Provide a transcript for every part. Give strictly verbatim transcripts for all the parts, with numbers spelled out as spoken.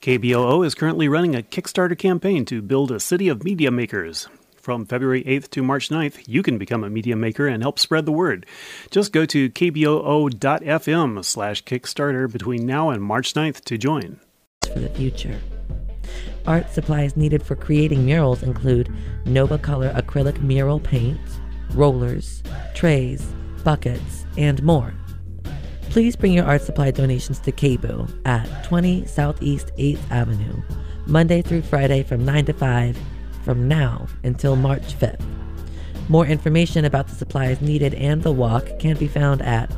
K B O O is currently running a Kickstarter campaign to build a city of media makers. From February eighth to March ninth, you can become a media maker and help spread the word. Just go to kboo.fm slash Kickstarter between now and March ninth to join. For the future. Art supplies needed for creating murals include Nova Color acrylic mural paint, rollers, trays, buckets, and more. Please bring your art supply donations to K B O at twenty Southeast eighth Avenue, Monday through Friday from nine to five, from now until March fifth. More information about the supplies needed and the walk can be found at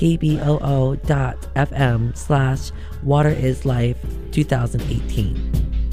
kboo.fm slash waterislife 2018.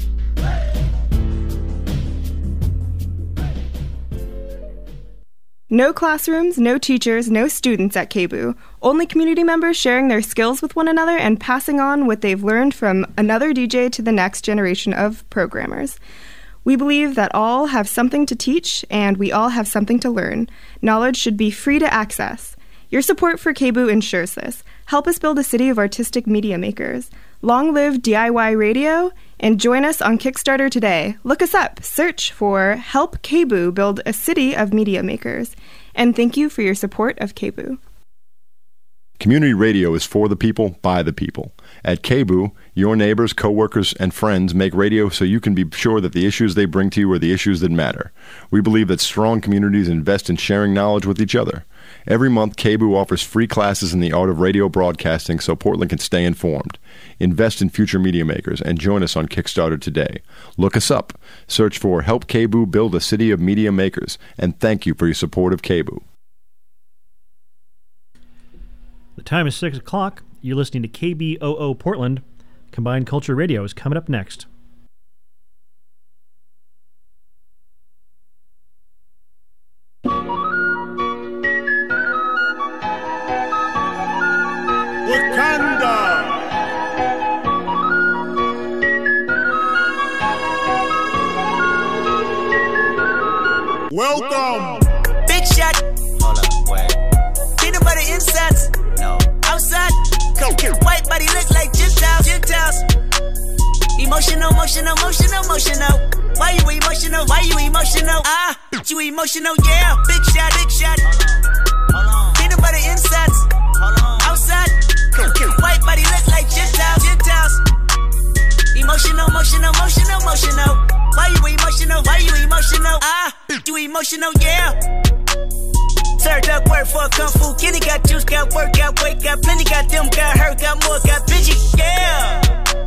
No classrooms, no teachers, no students at K B O O. Only community members sharing their skills with one another and passing on what they've learned from another D J to the next generation of programmers. We believe that all have something to teach, and we all have something to learn. Knowledge should be free to access. Your support for K B O O ensures this. Help us build a city of artistic media makers. Long live D I Y radio, and join us on Kickstarter today. Look us up. Search for Help K B O O Build a City of Media Makers. And thank you for your support of K B O O. Community radio is for the people, by the people. At K B O O, your neighbors, coworkers, and friends make radio so you can be sure that the issues they bring to you are the issues that matter. We believe that strong communities invest in sharing knowledge with each other. Every month, K B O O offers free classes in the art of radio broadcasting so Portland can stay informed. Invest in future media makers and join us on Kickstarter today. Look us up. Search for Help K B O O Build a City of Media Makers, and thank you for your support of K B O O. The time is six o'clock. You're listening to K B O O Portland. Combined Culture Radio is coming up next. Wakanda! Welcome! Big shot. Hold up, wait. Peanut butter insides. No. Outside. Go. White body look like Gentiles. Gentiles. Emotional, emotional, emotional, emotional. Why you emotional? Why you emotional? Ah, you emotional, yeah. Big shot, big shot. Hold on. Hold on. Peanut butter insides. Hold on. Outside. Go. White body look like Gentiles. Gentiles. Emotional, emotional, emotional, emotional. Why you emotional? Why you emotional? Ah, you emotional, yeah. Served up work for a kung fu. Kenny got juice, got work, got weight, got plenty, got them, got hurt, got more, got bitchy, yeah.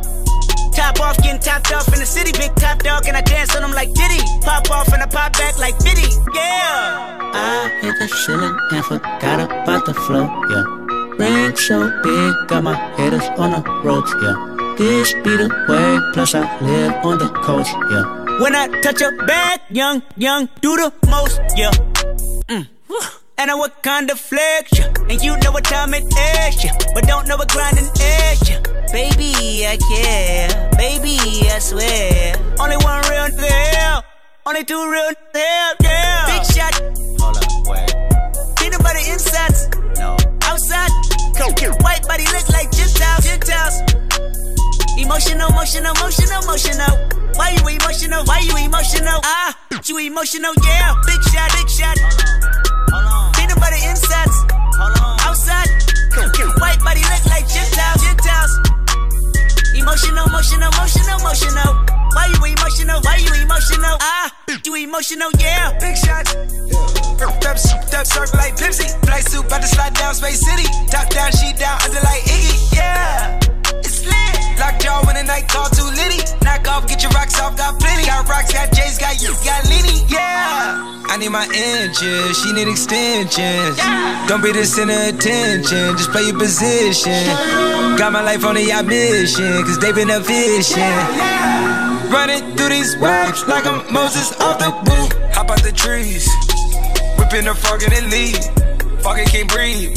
Top off, getting topped off in the city, big top dog, and I dance on them like Diddy. Pop off and I pop back like Biddy, yeah. I hit the ceiling and forgot about the flow, yeah. Ring so big, got my haters on the ropes, yeah. This be the way, plus I live on the coast, yeah. When I touch a bag, young, young, do the most, yeah. Mm. And I what kind of flex, yeah. And you know what time it is, yeah. But don't know what grinding is, yeah. Baby, I care, baby, I swear. Only one real there, only two real there, yeah. Big shot. Hold up, wait. Peanut butter insides. No. Outside. Go. White body look like Gentiles. Gentiles. Emotional, emotional, emotional, emotional. Why you emotional? Why you emotional? Ah, you emotional, yeah. Big shot, big shot. Hold on. Peanut butter insides. Hold on. Outside. White body look like Gentiles. Gentiles. Emotional, emotional, emotional, emotional. Why you emotional? Why you emotional? Ah, you emotional, yeah. Big shots. Up, up, surf like Pepsi. Flight suit, about to slide down Space City. Top down, sheet down, under like Iggy, yeah. It's lit. Lockjaw when the night call too litty. Knock off, get your rocks off, got plenty. Got rocks, got J's, got you, got Lenny, yeah. I need my inches, she need extensions. Yeah. Don't be the center of attention, just play your position. Got my life on a yacht mission, cause they been efficient. Yeah, yeah. Running through these waves like I'm Moses off the boot. Hop out the trees, whipping the fog and then leave. Fucking can't breathe.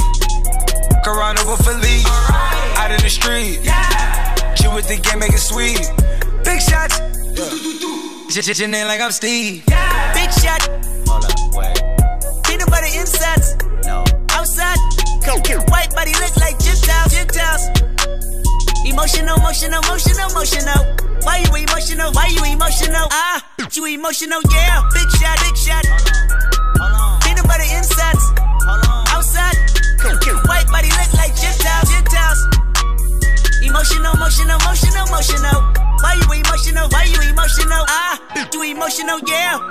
Corona will leave. Right. Out in the street, yeah. Chill with the game, make it sweet. Big shots, yeah. in like I'm Steve. Yeah. Big shot. Hold up, wait. Peanut butter insides. No. Outside. Go. White body look like Gentiles. Gentiles. Emotional, emotional, emotional, emotional. emotional? Why you emotional? Ah, you emotional, yeah. Big shot, big shot. Hold on. Peanut butter insides. Hold on. Outside. White body look like Gentiles. Gentiles. Emotional, emotional, emotional, emotional. Why you emotional? Why you emotional? Ah, you emotional, yeah.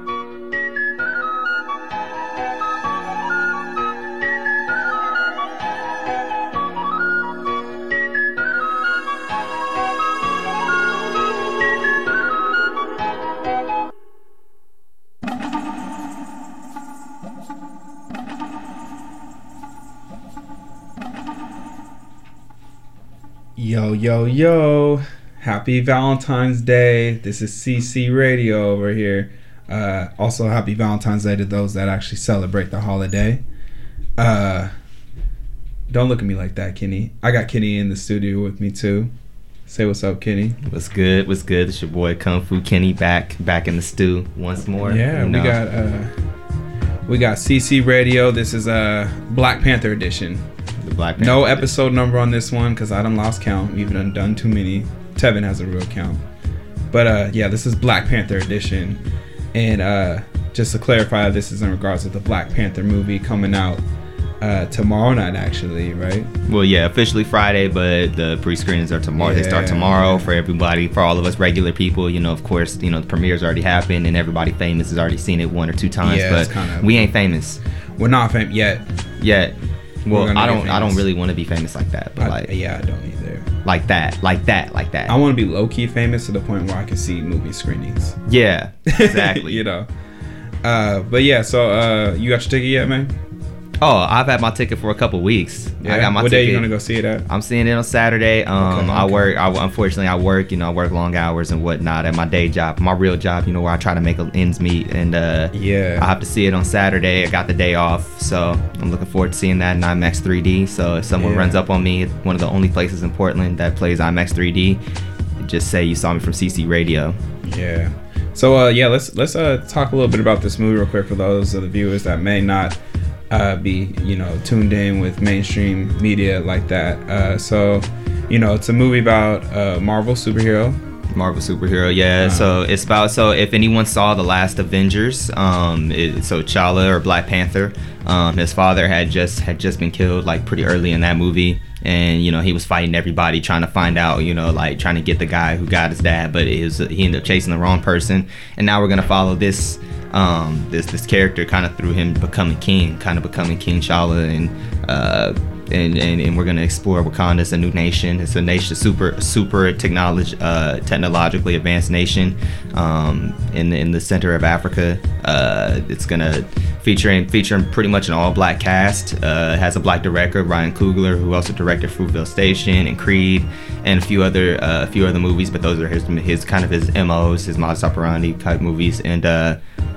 Yo, yo, yo. Happy Valentine's Day. This is C C Radio over here. Uh, also, happy Valentine's Day to those that actually celebrate the holiday. Uh, don't look at me like that, Kenny. I got Kenny in the studio with me, too. Say what's up, Kenny. What's good? What's good? It's your boy Kung Fu Kenny back back in the stew once more. Yeah, you know. we got uh, we got C C Radio. This is a uh, Black Panther edition. The Black Panther no edition. Episode number on this one because I done lost count. We've done, done too many. Tevin has a real count. But uh, yeah, this is Black Panther edition. And uh, just to clarify, this is in regards to the Black Panther movie coming out uh, tomorrow night, actually, right? Well, yeah, officially Friday, but the pre-screenings are tomorrow. Yeah, they start tomorrow yeah. for everybody, for all of us regular people. You know, of course, you know, the premiere's already happened and everybody famous has already seen it one or two times. Yeah, but it's kinda, we ain't famous. We're not famous yet. Yet. Well, I don't. I don't famous. really want to be famous like that. But I, like, yeah, I don't either. Like that, like that, like that. I want to be low key famous to the point where I can see movie screenings. Yeah, exactly. You know. Uh, but yeah, so uh, you got your ticket yet, man? Oh, I've had my ticket for a couple weeks. Yeah. I got my what ticket. day you gonna go see it at? I'm seeing it on Saturday. Um, Okay, I okay. work. I, unfortunately, I work. You know, I work long hours and whatnot at my day job, my real job. You know, where I try to make ends meet. And uh, Yeah. I have to see it on Saturday. I got the day off, so I'm looking forward to seeing that in IMAX three D. So if someone Yeah. runs up on me, one of the only places in Portland that plays IMAX three D, just say you saw me from C C Radio. Yeah. So uh, yeah, let's let's uh, talk a little bit about this movie real quick for those of the viewers that may not uh, be you know tuned in with mainstream media like that. Uh, so you know, it's a movie about a Marvel superhero. Marvel superhero, yeah. Uh-huh. So it's about, so if anyone saw the last Avengers, um, it, so T'Challa or Black Panther, um, his father had just had just been killed like pretty early in that movie, and you know he was fighting everybody trying to find out, you know, like trying to get the guy who got his dad, but it was, he ended up chasing the wrong person, and now we're gonna follow this um, this this character kind of through him becoming king, kind of becoming King T'Challa, and uh, And, and, and we're going to explore Wakanda as a new nation. It's a nation, super super technology, uh, technologically advanced nation um, in the, in the center of Africa. Uh, it's going to feature featuring pretty much an all black cast. Uh, it has a black director, Ryan Coogler, who also directed Fruitvale Station and Creed and a few other uh, a few other movies. But those are his his kind of his M Os, his modus operandi type movies, and uh,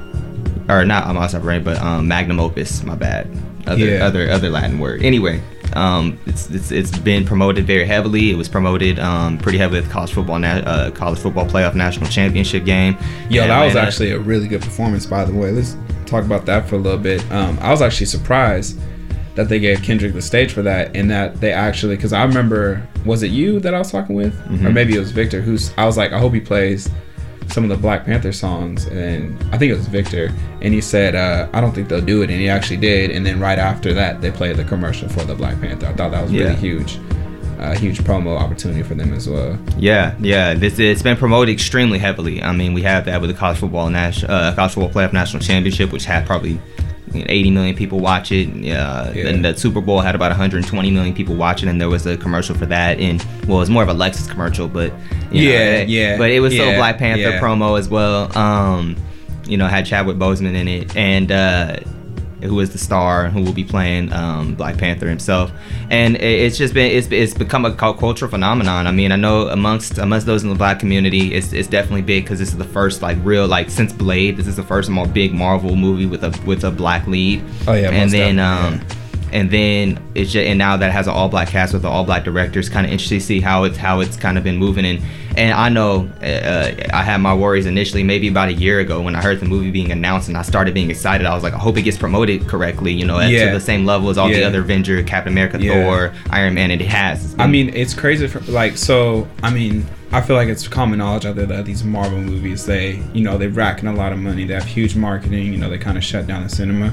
or not modus operandi, but um, magnum opus. My bad. Other Yeah. other other Latin word. Anyway. Um, it's, it's it's been promoted very heavily. It was promoted um, pretty heavily at the college football na- uh, college football playoff national championship game. Yo, in that was Atlanta. actually a really good performance, by the way. Let's talk about that for a little bit. Um, I was actually surprised that they gave Kendrick the stage for that, and that they actually, because I remember, was it you that I was talking with, Mhm. or maybe it was Victor? Who's I was like, I hope he plays some of the Black Panther songs, and I think it was Victor, and he said, uh, I don't think they'll do it, and he actually did, and then right after that, they played the commercial for the Black Panther. I thought that was Yeah. really huge, a huge promo opportunity for them as well. Yeah, yeah. This it's been promoted extremely heavily. I mean, we have that with the college football national uh, college football playoff national championship, which had probably eighty million people watch it. Uh, Yeah. And the Super Bowl had about one hundred twenty million people watching, and there was a commercial for that. And well, it was more of a Lexus commercial, but you know, Yeah, it- yeah, But it was still yeah, a Black Panther yeah. promo as well. Um, you know, had Chadwick Boseman in it, and uh, who is the star, who will be playing um, Black Panther himself. And it, it's just been it's, it's become a cult- cultural phenomenon. I mean, I know amongst amongst those in the Black community, it's it's definitely big because this is the first like real like since Blade, this is the first more big Marvel movie with a with a black lead. Oh yeah, and most then definitely, um. And then it's just, and now that it has an all black cast with the all black directors, kind of interesting to see how it's how it's kind of been moving. And and I know uh, I had my worries initially, maybe about a year ago when I heard the movie being announced, and I started being excited. I was like, I hope it gets promoted correctly, you know, at, Yeah. to the same level as all the Yeah. other Avenger, Captain America, Yeah. Thor, Iron Man, and it has. It's I been- mean, it's crazy for like so. I mean, I feel like it's common knowledge out there that these Marvel movies, they, you know, they rack in a lot of money. They have huge marketing. You know, they kind of shut down the cinema.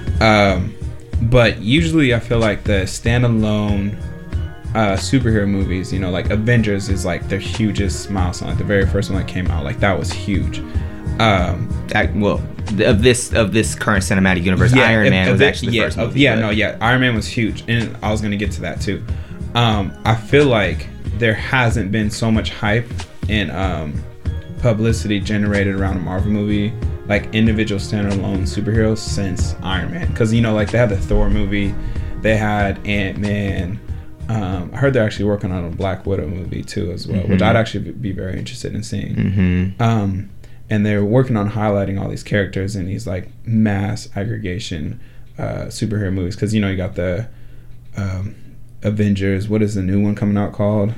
Um, but usually, I feel like the standalone uh, superhero movies, you know, like Avengers is like their hugest milestone. Like the very first one that came out, like that was huge. Um, Act, well, of this of this current cinematic universe, yeah, Iron if, Man if was it, actually the yeah, first uh, movie. yeah, but- no, yeah, Iron Man was huge, and I was gonna get to that too. Um, I feel like there hasn't been so much hype and um, publicity generated around a Marvel movie, like individual standalone superheroes, since Iron Man. Because, you know, like they had the Thor movie, they had Ant-Man. Um, I heard they're actually working on a Black Widow movie too as well, mm-hmm. which I'd actually be very interested in seeing. Mm-hmm. Um, and they're working on highlighting all these characters in these like mass aggregation uh, superhero movies. Because, you know, you got the um, Avengers. What is the new one coming out called?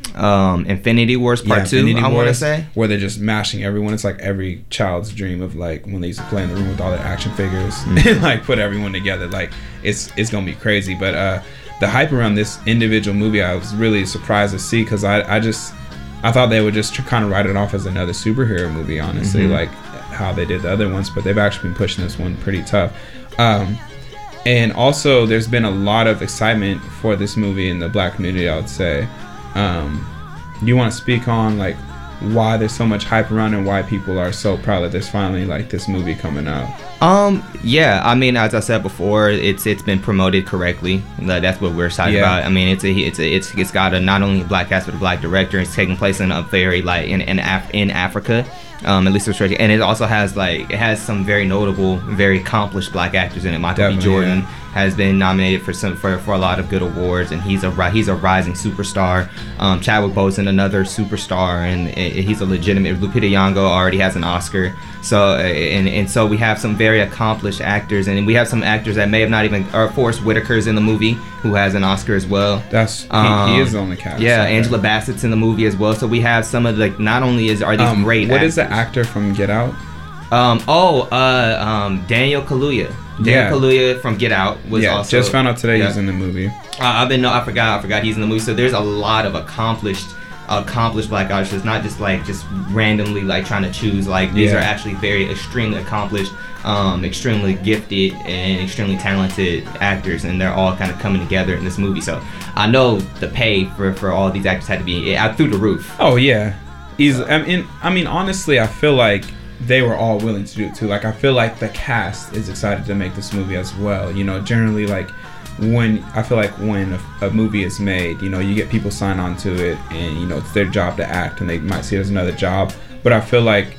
Um, Infinity Wars Part yeah, Two. Infinity I want to Wars, say where they're just mashing everyone. It's like every child's dream of like when they used to play in the room with all their action figures Mm-hmm. and like put everyone together. Like it's it's gonna be crazy. But uh, the hype around this individual movie, I was really surprised to see because I I just I thought they would just kind of write it off as another superhero movie. Honestly, Mm-hmm. like how they did the other ones, but they've actually been pushing this one pretty tough. Um, and also, there's been a lot of excitement for this movie in the Black community, I would say. Um, do you want to speak on like why there's so much hype around and why people are so proud that there's finally like this movie coming out? Um, yeah, I mean, as I said before, it's it's been promoted correctly. That- That's what we're excited Yeah. about. I mean, it's a it's a, it's it's got a not only a black cast but a black director. It's taking place in a very like in in, Af- in Africa, um, at least it's stretching. And it also has like it has some very notable, very accomplished black actors in it. Michael Definitely, B. Jordan yeah. has been nominated for some for, for a lot of good awards, and he's a ri- he's a rising superstar. Um, Chadwick Boseman, another superstar, and, and he's a legitimate. Lupita Nyong'o already has an Oscar. So uh, and and so we have some very accomplished actors, and we have some actors that may have not even. Or Forrest Whitaker's in the movie, who has an Oscar as well. That's he, Um, he is on the cast. Yeah, okay. Angela Bassett's in the movie as well. So we have some of the. Not only is are these Um, great. what actors, is the actor from Get Out? Um. Oh. Uh. Um. Daniel Kaluuya. Daniel Yeah. Kaluuya from Get Out was yeah, also. just found out today yeah. he's in the movie. Uh, I've been no, I forgot, I forgot he's in the movie. So there's a lot of accomplished, accomplished black artists. It's not just like just randomly like trying to choose. Like these Yeah. are actually very extremely accomplished, um, extremely gifted and extremely talented actors, and they're all kind of coming together in this movie. So I know the pay for for all these actors had to be uh, through the roof. Oh yeah, he's. I mean, I mean, honestly, I feel like they were all willing to do it too. Like, I feel like the cast is excited to make this movie as well. You know, generally, like when I feel like when a, a movie is made, you know, you get people sign on to it, and you know, it's their job to act, and they might see it as another job. But I feel like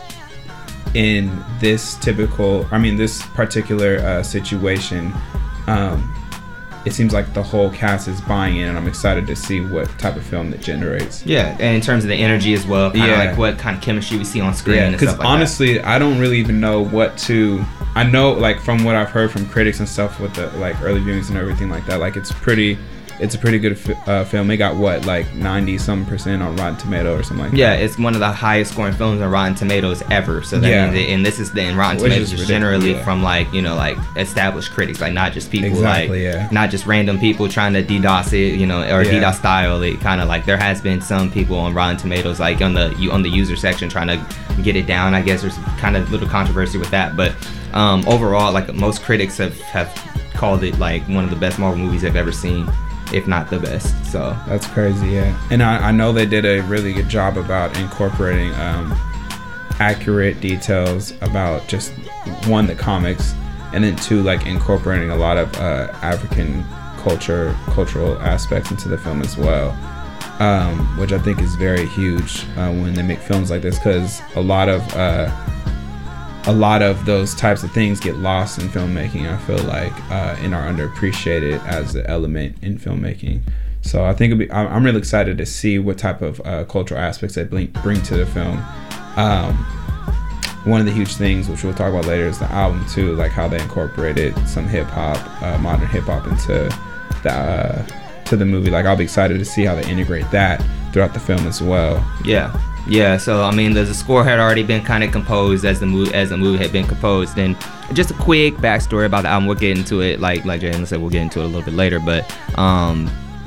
in this typical, I mean, this particular uh, situation, um, it seems like the whole cast is buying in, and I'm excited to see what type of film that generates. Yeah, and in terms of the energy as well, kind of Yeah. like what kind of chemistry we see on screen Yeah, and because stuff like honestly, I don't really even know what to. I know, like from what I've heard from critics and stuff with the like early viewings and everything like that, like it's pretty, it's a pretty good fi- uh, film. It got what like ninety some percent on Rotten Tomato or something like that. Yeah, that. it's one of the highest scoring films on Rotten Tomatoes ever. So that Yeah. means, it, and this is the and Rotten Which Tomatoes is is generally ridiculous, yeah. from like you know like established critics, like not just people Exactly, like yeah. not just random people trying to DDoS it, you know, or Yeah. DDoS style it. Kind of like there has been some people on Rotten Tomatoes like on the you on the user section trying to get it down. I guess there's kind of little controversy with that, but um, overall, like most critics have have called it like one of the best Marvel movies they've ever seen, if not the best. So That's crazy, yeah. And I, I know they did a really good job about incorporating um, accurate details about just one, the comics, and then two, like incorporating a lot of uh, African culture, cultural aspects into the film as well, um, which I think is very huge uh, when they make films like this, because a lot of uh, a lot of those types of things get lost in filmmaking. I feel like uh, and are underappreciated as an element in filmmaking. So I think it'll be, I'm I'm really excited to see what type of uh, cultural aspects they bring, bring to the film. Um, one of the huge things, which we'll talk about later, is the album too, like how they incorporated some hip hop, uh, modern hip hop into the uh, to the movie. Like I'll be excited to see how they integrate that throughout the film as well. yeah. Yeah, so I mean, the, the score had already been kind of composed as the movie as the movie had been composed, and just a quick backstory about the album. We'll get into it, like like Jalen said, we'll get into it a little bit later. But um,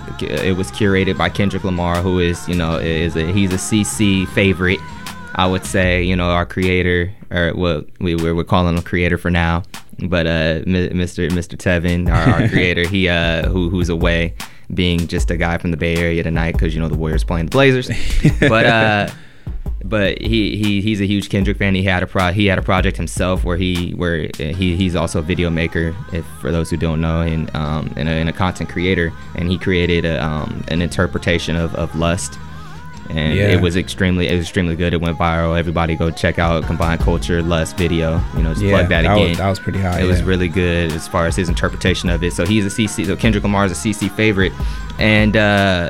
it was curated by Kendrick Lamar, who is, you know, is a, he's a C C favorite, I would say. You know, our creator, or what we we're, we're calling him creator for now, but uh, Mister Mister Tevin, our, our creator, he uh, who who's away, being just a guy from the Bay Area tonight, because you know the Warriors playing the Blazers, but. uh But he, he he's a huge Kendrick fan. He had a pro he had a project himself where he where he he's also a video maker, if for those who don't know, and um and a, and a content creator, and he created a, um an interpretation of, of Lust, and yeah. it was extremely it was extremely good. It went viral. Everybody go check out Combined Culture Lust video. You know, just yeah, plug that, that again. Was, that was pretty high. It yeah. was really good as far as his interpretation of it. So he's a C C. So Kendrick Lamar is a C C favorite, and. uh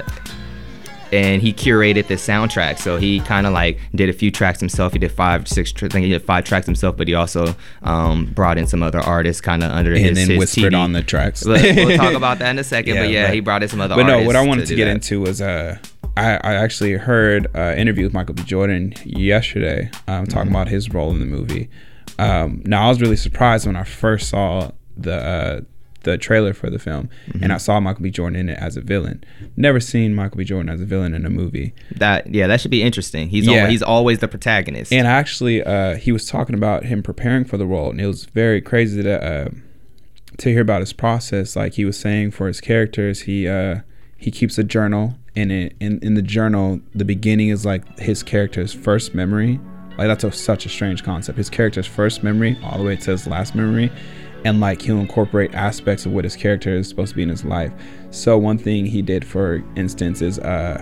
And he curated the soundtrack, so he kind of like did a few tracks himself. He did five, six. I think he did five tracks himself, but he also um, brought in some other artists, kind of under and his. And then his whispered T V. On the tracks. We'll, we'll talk about that in a second, yeah, but yeah, but, he brought in some other. But artists no, what I wanted to, to get that. into was uh, I, I actually heard an uh, interview with Michael B. Jordan yesterday, um, talking mm-hmm. about his role in the movie. Um, now I was really surprised when I first saw the. Uh, the trailer for the film, mm-hmm. and I saw Michael B. Jordan in it as a villain. Never seen Michael B. Jordan as a villain in a movie. That yeah, that should be interesting. He's yeah. always, he's always the protagonist. And actually, uh, he was talking about him preparing for the role, and it was very crazy to uh, to hear about his process. Like he was saying, for his characters, he uh, he keeps a journal, and in, in in the journal, the beginning is like his character's first memory. Like that's a, such a strange concept. His character's first memory, all the way to his last memory. And like he'll incorporate aspects of what his character is supposed to be in his life. So one thing he did, for instance, is uh,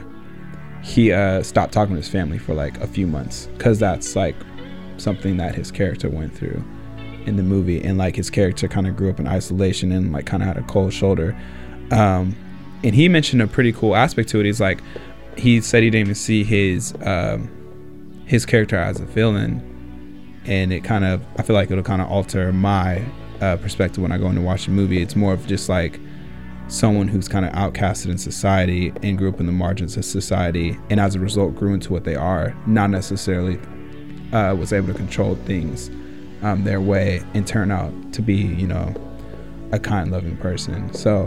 he uh, stopped talking to his family for like a few months, because that's like something that his character went through in the movie. And like his character kind of grew up in isolation and like kind of had a cold shoulder. Um, and he mentioned a pretty cool aspect to it. He's like, he said he didn't even see his um, his character as a villain, and it kind of, I feel like it'll kind of alter my Uh, perspective when I go in to watch the movie. It's more of just like someone who's kind of outcasted in society and grew up in the margins of society, and as a result grew into what they are, not necessarily uh, was able to control things um, their way and turn out to be, you know, a kind, loving person. So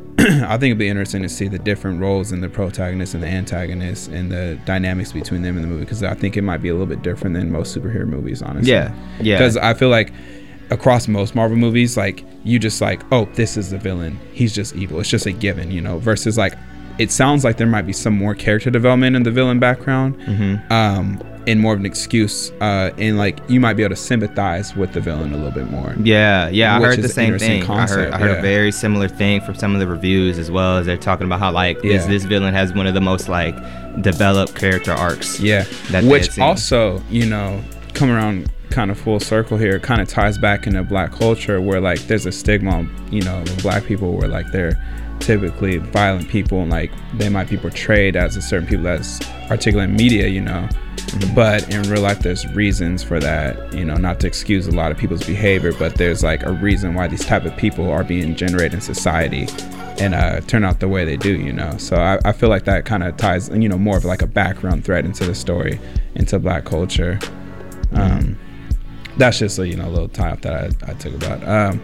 I think it'd be interesting to see the different roles in the protagonist and the antagonist and the dynamics between them in the movie, because I think it might be a little bit different than most superhero movies, honestly. Yeah, yeah. Because I feel like across most Marvel movies, like you just like, oh, this is the villain, he's just evil, it's just a given, you know, versus like it sounds like there might be some more character development in the villain background, mm-hmm. um and more of an excuse, uh and like you might be able to sympathize with the villain a little bit more. Yeah yeah I heard the same thing. Concept. I heard, I heard yeah. a very similar thing from some of the reviews as well, as they're talking about how like yeah. this this villain has one of the most like developed character arcs, yeah that which also, you know, come around kind of full circle here, it kind of ties back into black culture, where like there's a stigma, you know, of black people, where like they're typically violent people, and like they might be portrayed as a certain people that's articulate in media, you know, mm-hmm. but in real life there's reasons for that, you know, not to excuse a lot of people's behavior, but there's like a reason why these type of people are being generated in society and uh, turn out the way they do, you know. So I, I feel like that kind of ties, you know, more of like a background thread into the story, into black culture. Um, mm-hmm. That's just a, you know, a little tie up that I, I took about. Um,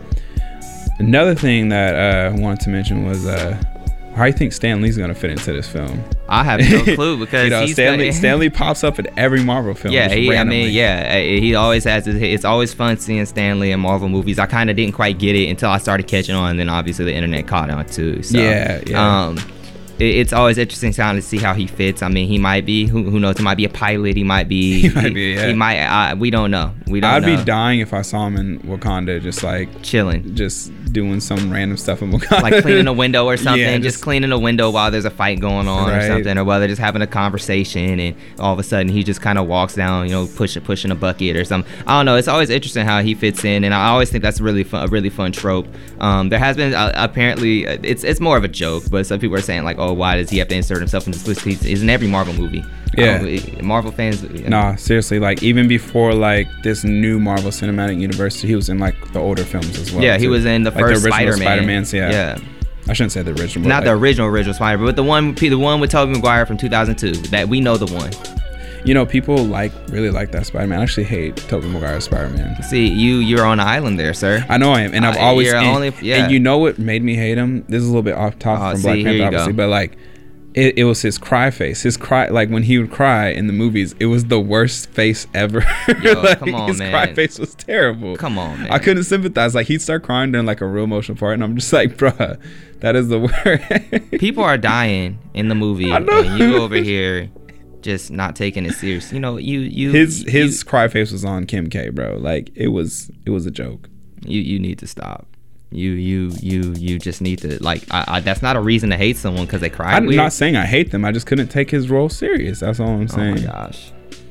another thing that uh, I wanted to mention was uh, how do you think Stan Lee's going to fit into this film? I have no clue, because you know, he's Stanley, gonna, Stanley pops up in every Marvel film. Yeah, he, I mean, yeah, he always has. His, it's always fun seeing Stanley in Marvel movies. I kind of didn't quite get it until I started catching on, and then obviously the internet caught on too. So, yeah, yeah. Um, it's always interesting to see how he fits. I mean, he might be, who, who knows, he might be a pilot, he might be, he might be, yeah. he might, uh, we don't know, we don't I'd know. be dying if I saw him in Wakanda, just like chilling, just doing some random stuff in Wakanda. Like cleaning a window or something, yeah, just, just cleaning a window while there's a fight going on, right. or something, or while they're just having a conversation, and all of a sudden he just kind of walks down, you know, pushing pushing a bucket or something. I don't know, it's always interesting how he fits in, and I always think that's really fun, a really fun trope. Um, there has been, uh, apparently, uh, it's it's more of a joke, but some people are saying like, oh, why does he have to insert himself in this list? He's, he's in every Marvel movie. Yeah, um, Marvel fans. You know. Nah, seriously, like even before like this new Marvel Cinematic Universe, he was in like the older films as well. Yeah, he too. was in the like first the original Spider-Man. Spider-Man's, yeah. Yeah. I shouldn't say the original. But Not like, the original original Spider, but the one the one with Tobey Maguire from two thousand two. That we know the one. You know, people like really like that Spider-Man. I actually hate Tobey Maguire's Spider-Man. See, you you're on an island there, sir. I know I am, and I've uh, always you're and, only, yeah. and you know what made me hate him? This is a little bit off topic oh, from see, Black Panther, obviously, go. but like it, it was his cry face. His cry, like when he would cry in the movies, it was the worst face ever. Yo, like, come on, his man. cry face was terrible. Come on, man. I couldn't sympathize. Like he'd start crying during like a real emotional part, and I'm just like, bruh, that is the worst. People are dying in the movie, I know. and you over here just not taking it serious. You know, you you his you, his cry face was on Kim K, bro. Like it was it was a joke. You you need to stop. You you you you just need to like. I, I, that's not a reason to hate someone because they cry. I'm weird. not saying I hate them. I just couldn't take his role serious. That's all I'm saying. Oh my gosh.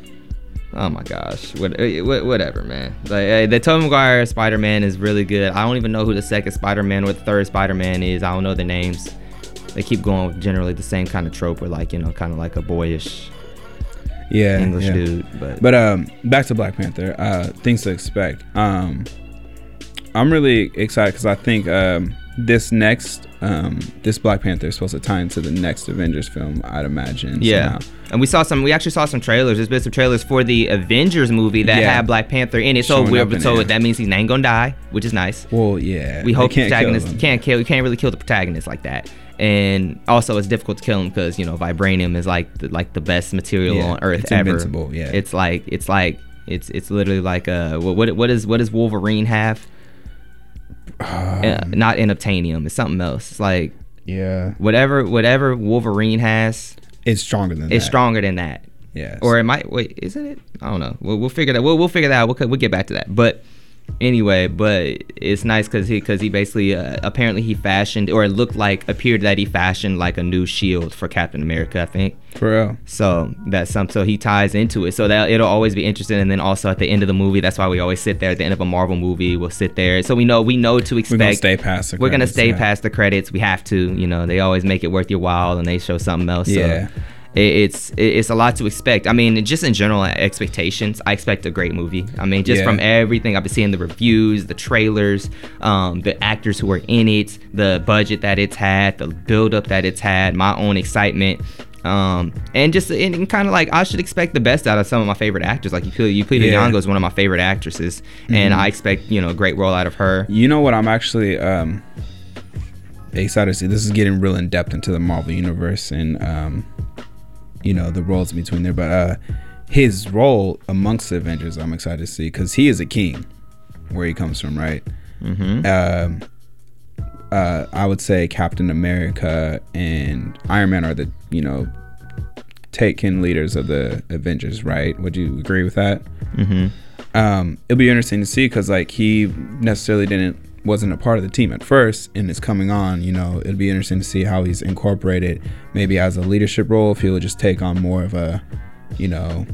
Oh my gosh. What, what, whatever, man. Like hey, the Tobey Maguire Spider-Man is really good. I don't even know who the second Spider-Man or the third Spider-Man is. I don't know their names. They keep going with generally the same kind of trope, or like you know, kind of like a boyish. Yeah, English yeah. dude, but but um, back to Black Panther. Uh, things to expect. Um, I'm really excited because I think um, this next um, this Black Panther is supposed to tie into the next Avengers film. I'd imagine. Yeah, somehow. And we saw some. We actually saw some trailers. There's been some trailers for the Avengers movie that Yeah. had Black Panther in it. So Showing we're up in so it. that means he ain't gonna die, which is nice. Well, yeah. We they hope the can't kill protagonist him. can't kill. You can't really kill the protagonist like that. And also, it's difficult to kill him because you know vibranium is like the, like the best material Yeah, on Earth it's ever. invincible, yeah. It's like it's like it's it's literally like uh what what what is what does Wolverine have? Um, uh, not unobtainium. It's something else. It's like yeah. whatever whatever Wolverine has. It's stronger than It's that. stronger than that. Yeah. Or it might wait. Isn't it? I don't know. We'll, we'll figure that. We'll we'll figure that out. We'll we'll get back to that. But anyway, but it's nice because he because he basically uh, apparently he fashioned, or it looked like appeared that he fashioned like a new shield for Captain America, I think. For real. So that's some. So he ties into it. So that it'll always be interesting. And then also at the end of the movie, that's why we always sit there at the end of a Marvel movie. We'll sit there. So we know we know to expect. We're gonna stay past the We're gonna credits, stay yeah. past the credits. We have to. You know, they always make it worth your while, and they show something else. Yeah. So it's it's a lot to expect. I mean, just in general expectations, I expect a great movie. I mean, just Yeah. from everything I've been seeing, the reviews, the trailers, um, the actors who are in it, the budget that it's had, the build up that it's had, my own excitement. Um, and just and, and kind of like I should expect the best out of some of my favorite actors. Like Lupita Yeah. Nyong'o is one of my favorite actresses, and Mhm. I expect you know a great role out of her. You know what? I'm actually um, excited to see. This is getting real in depth into the Marvel universe and um, you know the roles between there. But uh, his role amongst the Avengers, I'm excited to see because he is a king, where he comes from, right? Mm-hmm. Um, uh, I would say Captain America and Iron Man are the you know taken leaders of the Avengers, right? Would you agree with that? Mm-hmm. Um, it'll be interesting to see because like he necessarily didn't wasn't a part of the team at first and is coming on. You know, it'll be interesting to see how he's incorporated maybe as a leadership role, if he'll just take on more of a you know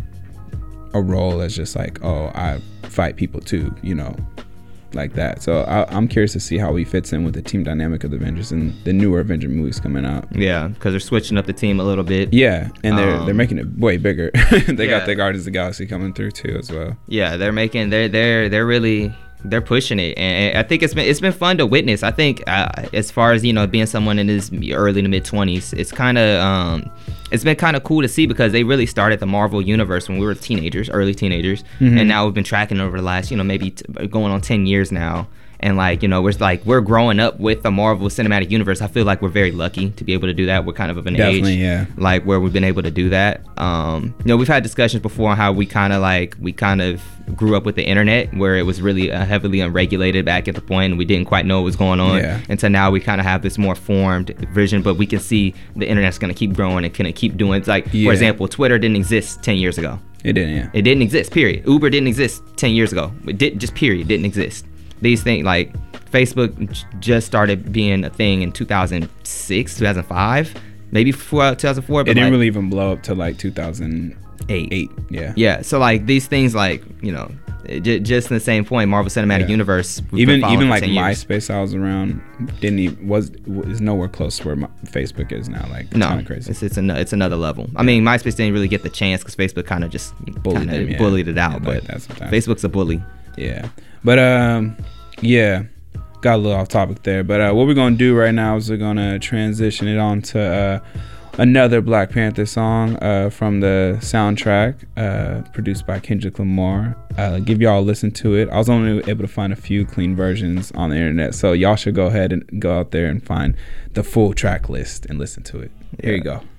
a role as just like, oh, I fight people too, you know, like that. So I, I'm curious to see how he fits in with the team dynamic of the Avengers and the newer Avenger movies coming out. Yeah, because they're switching up the team a little bit. Yeah, and they're Um, they're making it way bigger. They yeah. got the Guardians of the Galaxy coming through too as well. Yeah, they're making they're they're they're really they're pushing it, and I think it's been it's been fun to witness. I think uh, as far as you know, being someone in his early to mid twenties, it's kind of um, it's been kind of cool to see because they really started the Marvel universe when we were teenagers, early teenagers, Mhm. and now we've been tracking over the last you know maybe t- going on ten years now. And like you know, we're like we're growing up with the Marvel Cinematic Universe. I feel like we're very lucky to be able to do that. We're kind of of an Definitely, age, yeah. like where we've been able to do that. Um, you know, we've had discussions before on how we kind of like we kind of grew up with the internet, where it was really uh, heavily unregulated back at the point, and we didn't quite know what was going on. Yeah. And so now we kind of have this more formed vision, but we can see the internet's going to keep growing and can keep doing. It's like, Yeah. for example, Twitter didn't exist ten years ago. It didn't, yeah. It didn't exist. Period. Uber didn't exist ten years ago. It did just period didn't exist. These things like Facebook j- just started being a thing in two thousand six, two thousand five, maybe four, two thousand four. It But didn't like, really even blow up to like two thousand eight. Eight. Yeah. Yeah. So like these things, like you know, j- just in the same point, Marvel Cinematic Yeah. Universe. we've Even been following even for like ten years. MySpace, I was around, didn't even was is nowhere close to where my, Facebook is now. Like, it's No, kind of crazy. it's it's, an, it's another level. I mean, MySpace didn't really get the chance because Facebook kind of just Bullied kinda them, yeah. bullied it out. Yeah, but like that sometimes. Facebook's a bully. Yeah, but um, yeah, got a little off topic there. But uh, what we're gonna do right now is we're gonna transition it on to uh, another Black Panther song uh, from the soundtrack uh, produced by Kendrick Lamar. Uh, give y'all a listen to it. I was only able to find a few clean versions on the internet, so y'all should go ahead and go out there and find the full track list and listen to it. Here you go.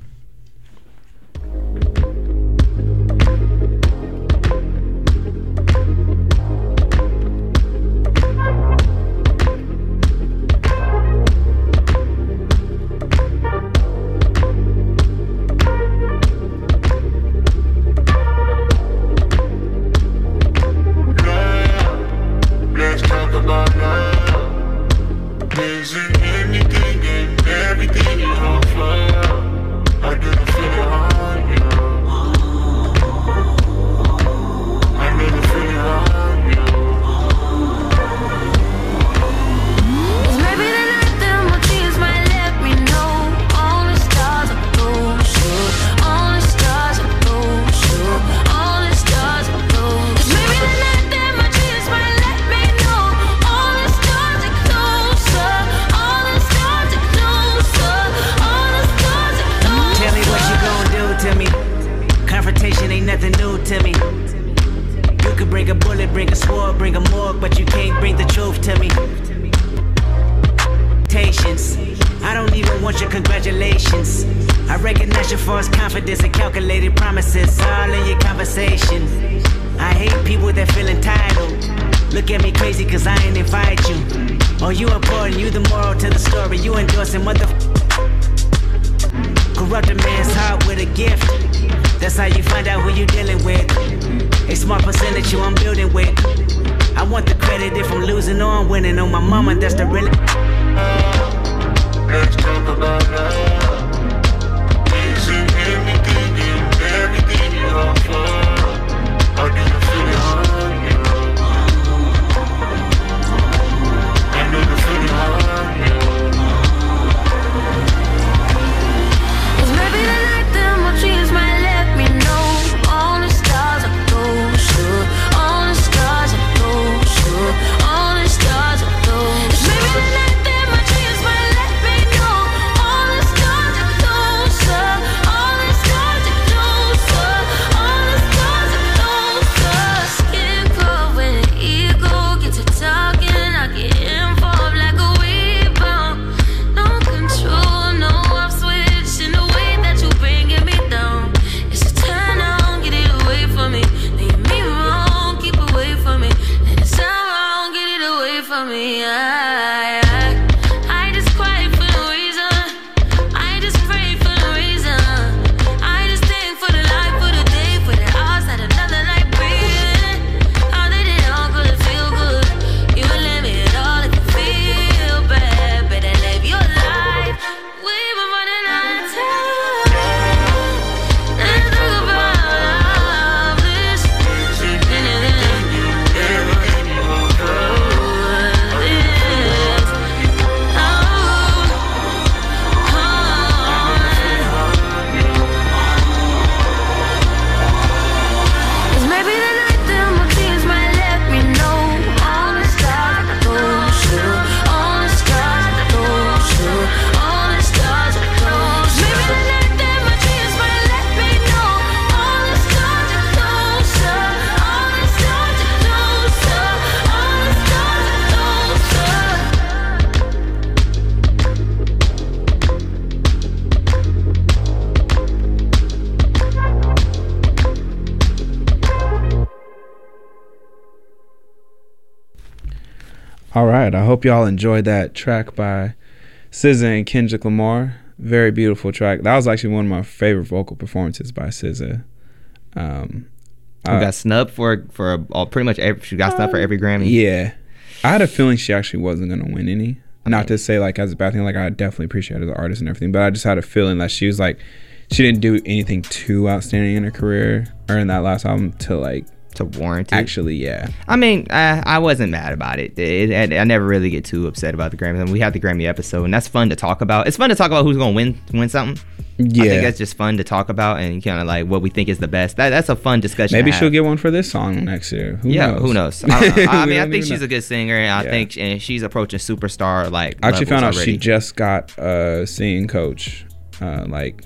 All right, I hope y'all enjoyed that track by S Z A and Kendrick Lamar. Very beautiful track. That was actually one of my favorite vocal performances by S Z A. Um, Who got snubbed for for all pretty much every, she got snubbed for every Grammy. Yeah, I had a feeling she actually wasn't gonna win any. Okay. Not to say like as a bad thing, like I definitely appreciate her as an artist and everything, but I just had a feeling that she was like she didn't do anything too outstanding in her career or in that last album to like. To warrant it. Actually, yeah. I mean, I, I wasn't mad about it. It, it. I never really get too upset about the Grammys. And we have the Grammy episode, and that's fun to talk about. It's fun to talk about who's gonna win win something. Yeah, I think that's just fun to talk about and kind of like what we think is the best. That that's a fun discussion. Maybe she'll get one for this song next year. Who yeah, knows? who knows? I, don't know. I mean, I think she's know. a good singer, and I yeah. think and she's approaching superstar like. I actually found out already. she just got a singing coach, uh, like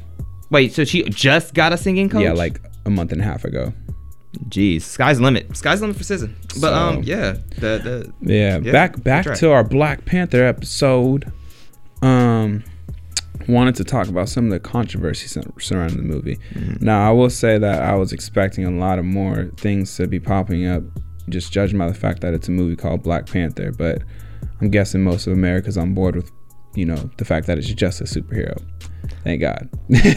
Wait, so she just got a singing coach? Yeah, like a month and a half ago. Jeez, sky's the limit. Sky's the limit for S Z A. But So- um, yeah, the, the Yeah, Yeah, back back that's to right. our Black Panther episode. Um, wanted to talk about some of the controversy sur- surrounding the movie. Mm-hmm. Now, I will say that I was expecting a lot of more things to be popping up, just judging by the fact that it's a movie called Black Panther. But I'm guessing most of America's on board with, you know, the fact that it's just a superhero. Thank God.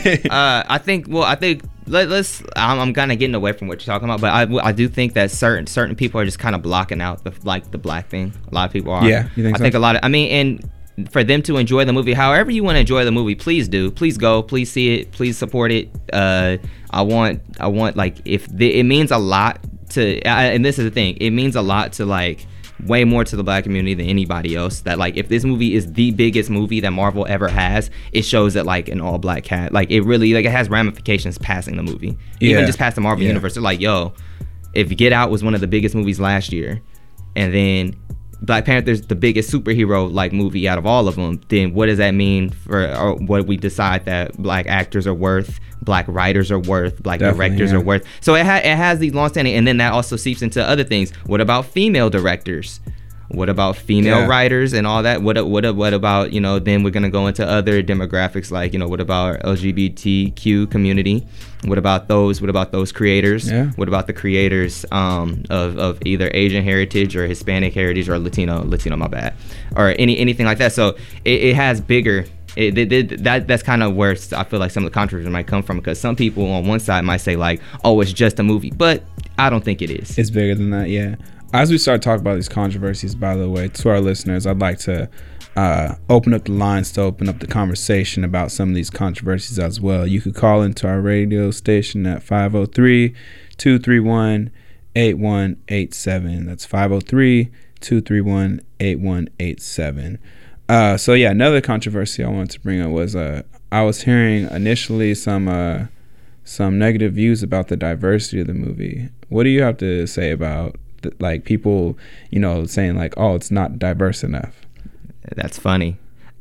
uh, I think. Well, I think let, let's. I'm, I'm kind of getting away from what you're talking about, but I, I do think that certain certain people are just kind of blocking out the like the black thing. A lot of people are. Yeah, you think I so? think a lot of. I mean, and for them to enjoy the movie, however you want to enjoy the movie, please do. Please go. Please see it. Please support it. Uh, I want. I want like if the, it means a lot to. I, and this is the thing. It means a lot to like. Way more to the black community than anybody else. That like if this movie is the biggest movie that Marvel ever has, it shows that like an all black cat, like it really like it has ramifications passing the movie, Yeah. even just past the Marvel Yeah. universe. They're like, yo, if Get Out was one of the biggest movies last year, and then Black Panther's the biggest superhero like movie out of all of them, then what does that mean for or what we decide that black actors are worth, black writers are worth, black Definitely, directors yeah. are worth? So it, ha- it has these long-standing, and then that also seeps into other things. What about female directors? What about female Yeah. writers and all that? What what what about, you know, then we're gonna go into other demographics like, you know, what about our L G B T Q community? What about those? What about those creators? Yeah. What about the creators um, of, of either Asian heritage or Hispanic heritage or Latino Latino my bad or any anything like that? So it, it has bigger. It, it, it, that that's kind of where I feel like some of the controversy might come from, because some people on one side might say like, oh, it's just a movie, but I don't think it is. It's bigger than that, yeah. As we start talking about these controversies, by the way, to our listeners, I'd like to uh, open up the lines to open up the conversation about some of these controversies as well. You could call into our radio station at five oh three, two three one, eight one eight seven. That's five oh three, two three one, eight one eight seven. Uh, so, yeah, another controversy I wanted to bring up was uh, I was hearing initially some uh, some negative views about the diversity of the movie. What do you have to say about like people, you know, saying like, oh, it's not diverse enough? That's funny.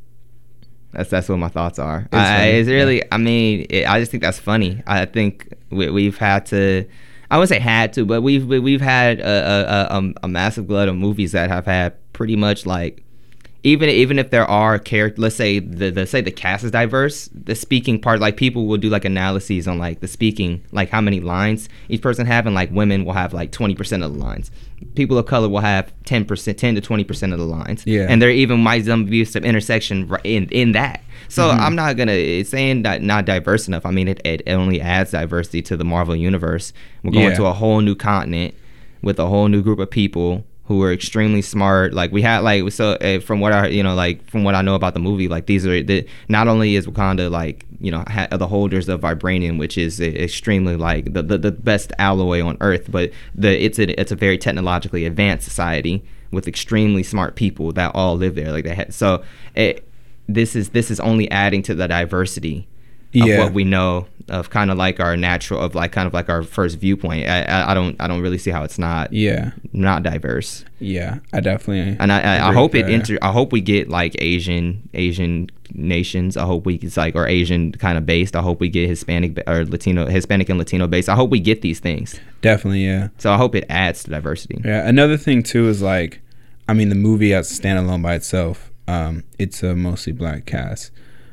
That's that's what my thoughts are. It's I, funny, it's really, yeah. I mean, it, I just think that's funny. I think we, we've had to, I wouldn't say had to, but we've we've had a, a, a, a massive glut of movies that have had pretty much like, even even if there are characters, let's say the, the say the cast is diverse, the speaking part, like people will do like analyses on like the speaking, like how many lines each person have, and like women will have like twenty percent of the lines. People of color will have ten percent, ten to twenty percent of the lines. Yeah. And there even might be some intersection ri- in in that. So Mhm. I'm not gonna it's saying that not diverse enough. I mean, it, it only adds diversity to the Marvel universe. We're going Yeah. to a whole new continent with a whole new group of people who are extremely smart. Like we had like so uh, from what I you know like from what I know about the movie, like these are the not only is Wakanda like you know ha- the holders of vibranium, which is uh, extremely like the, the the best alloy on Earth, but the it's a it's a very technologically advanced society with extremely smart people that all live there. Like they had so it, this is this is only adding to the diversity of Yeah. what we know of kind of like our natural of like kind of like our first viewpoint. I, I I don't I don't really see how it's not Yeah. not diverse. Yeah, I definitely. And I, I, I agree hope with it that. inter, I hope we get like Asian Asian nations. I hope we it's like or Asian kind of based. I hope we get Hispanic or Latino Hispanic and Latino based. I hope we get these things. Definitely, yeah. So I hope it adds to diversity. Yeah. Another thing too is like, I mean, the movie as standalone by itself, um, it's a mostly black cast.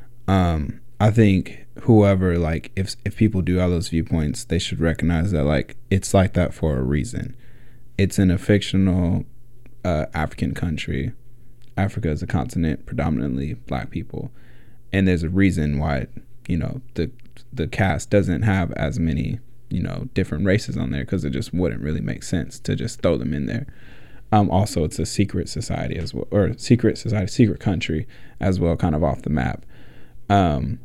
Um, I think whoever like if if people do have those viewpoints, they should recognize that like it's like that for a reason. It's in a fictional uh, African country. Africa is a continent predominantly black people, and there's a reason why you know the the cast doesn't have as many you know different races on there, because it just wouldn't really make sense to just throw them in there. Um, also, it's a secret society as well, or secret society, secret country as well, kind of off the map. Um,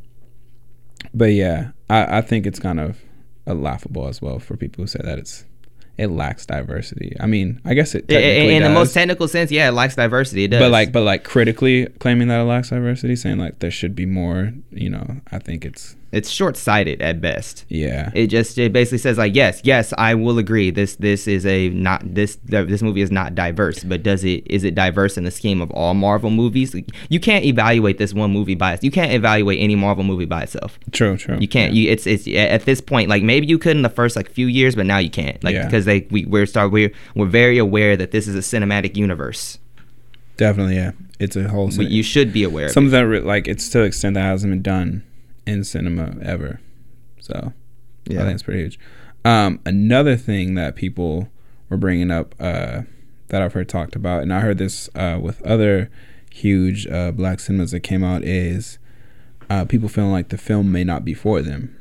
but yeah, I, I think it's kind of uh, laughable as well for people who say that it's it lacks diversity. I mean, I guess it In, technically in the does, most technical sense, yeah, it lacks diversity. It does. but like, but like critically claiming that it lacks diversity, saying like there should be more. You know, I think it's it's short-sighted at best. Yeah. It just it basically says like, yes, yes, I will agree. This this is a not this this movie is not diverse, but does it is it diverse in the scheme of all Marvel movies? You can't evaluate this one movie by you can't evaluate any Marvel movie by itself. True, true. You can't. Yeah. You it's it's at this point like maybe you could in the first like few years, but now you can't. Like Yeah. because they we we're start we're we're very aware that this is a cinematic universe. Definitely, yeah. It's a whole. But you should be aware. Something of that re- like it's to an extent that hasn't been done in cinema ever. So Yeah. I think it's pretty huge. Um, another thing that people were bringing up uh, that I've heard talked about, and I heard this uh, with other huge uh, black cinemas that came out, is uh, people feeling like the film may not be for them.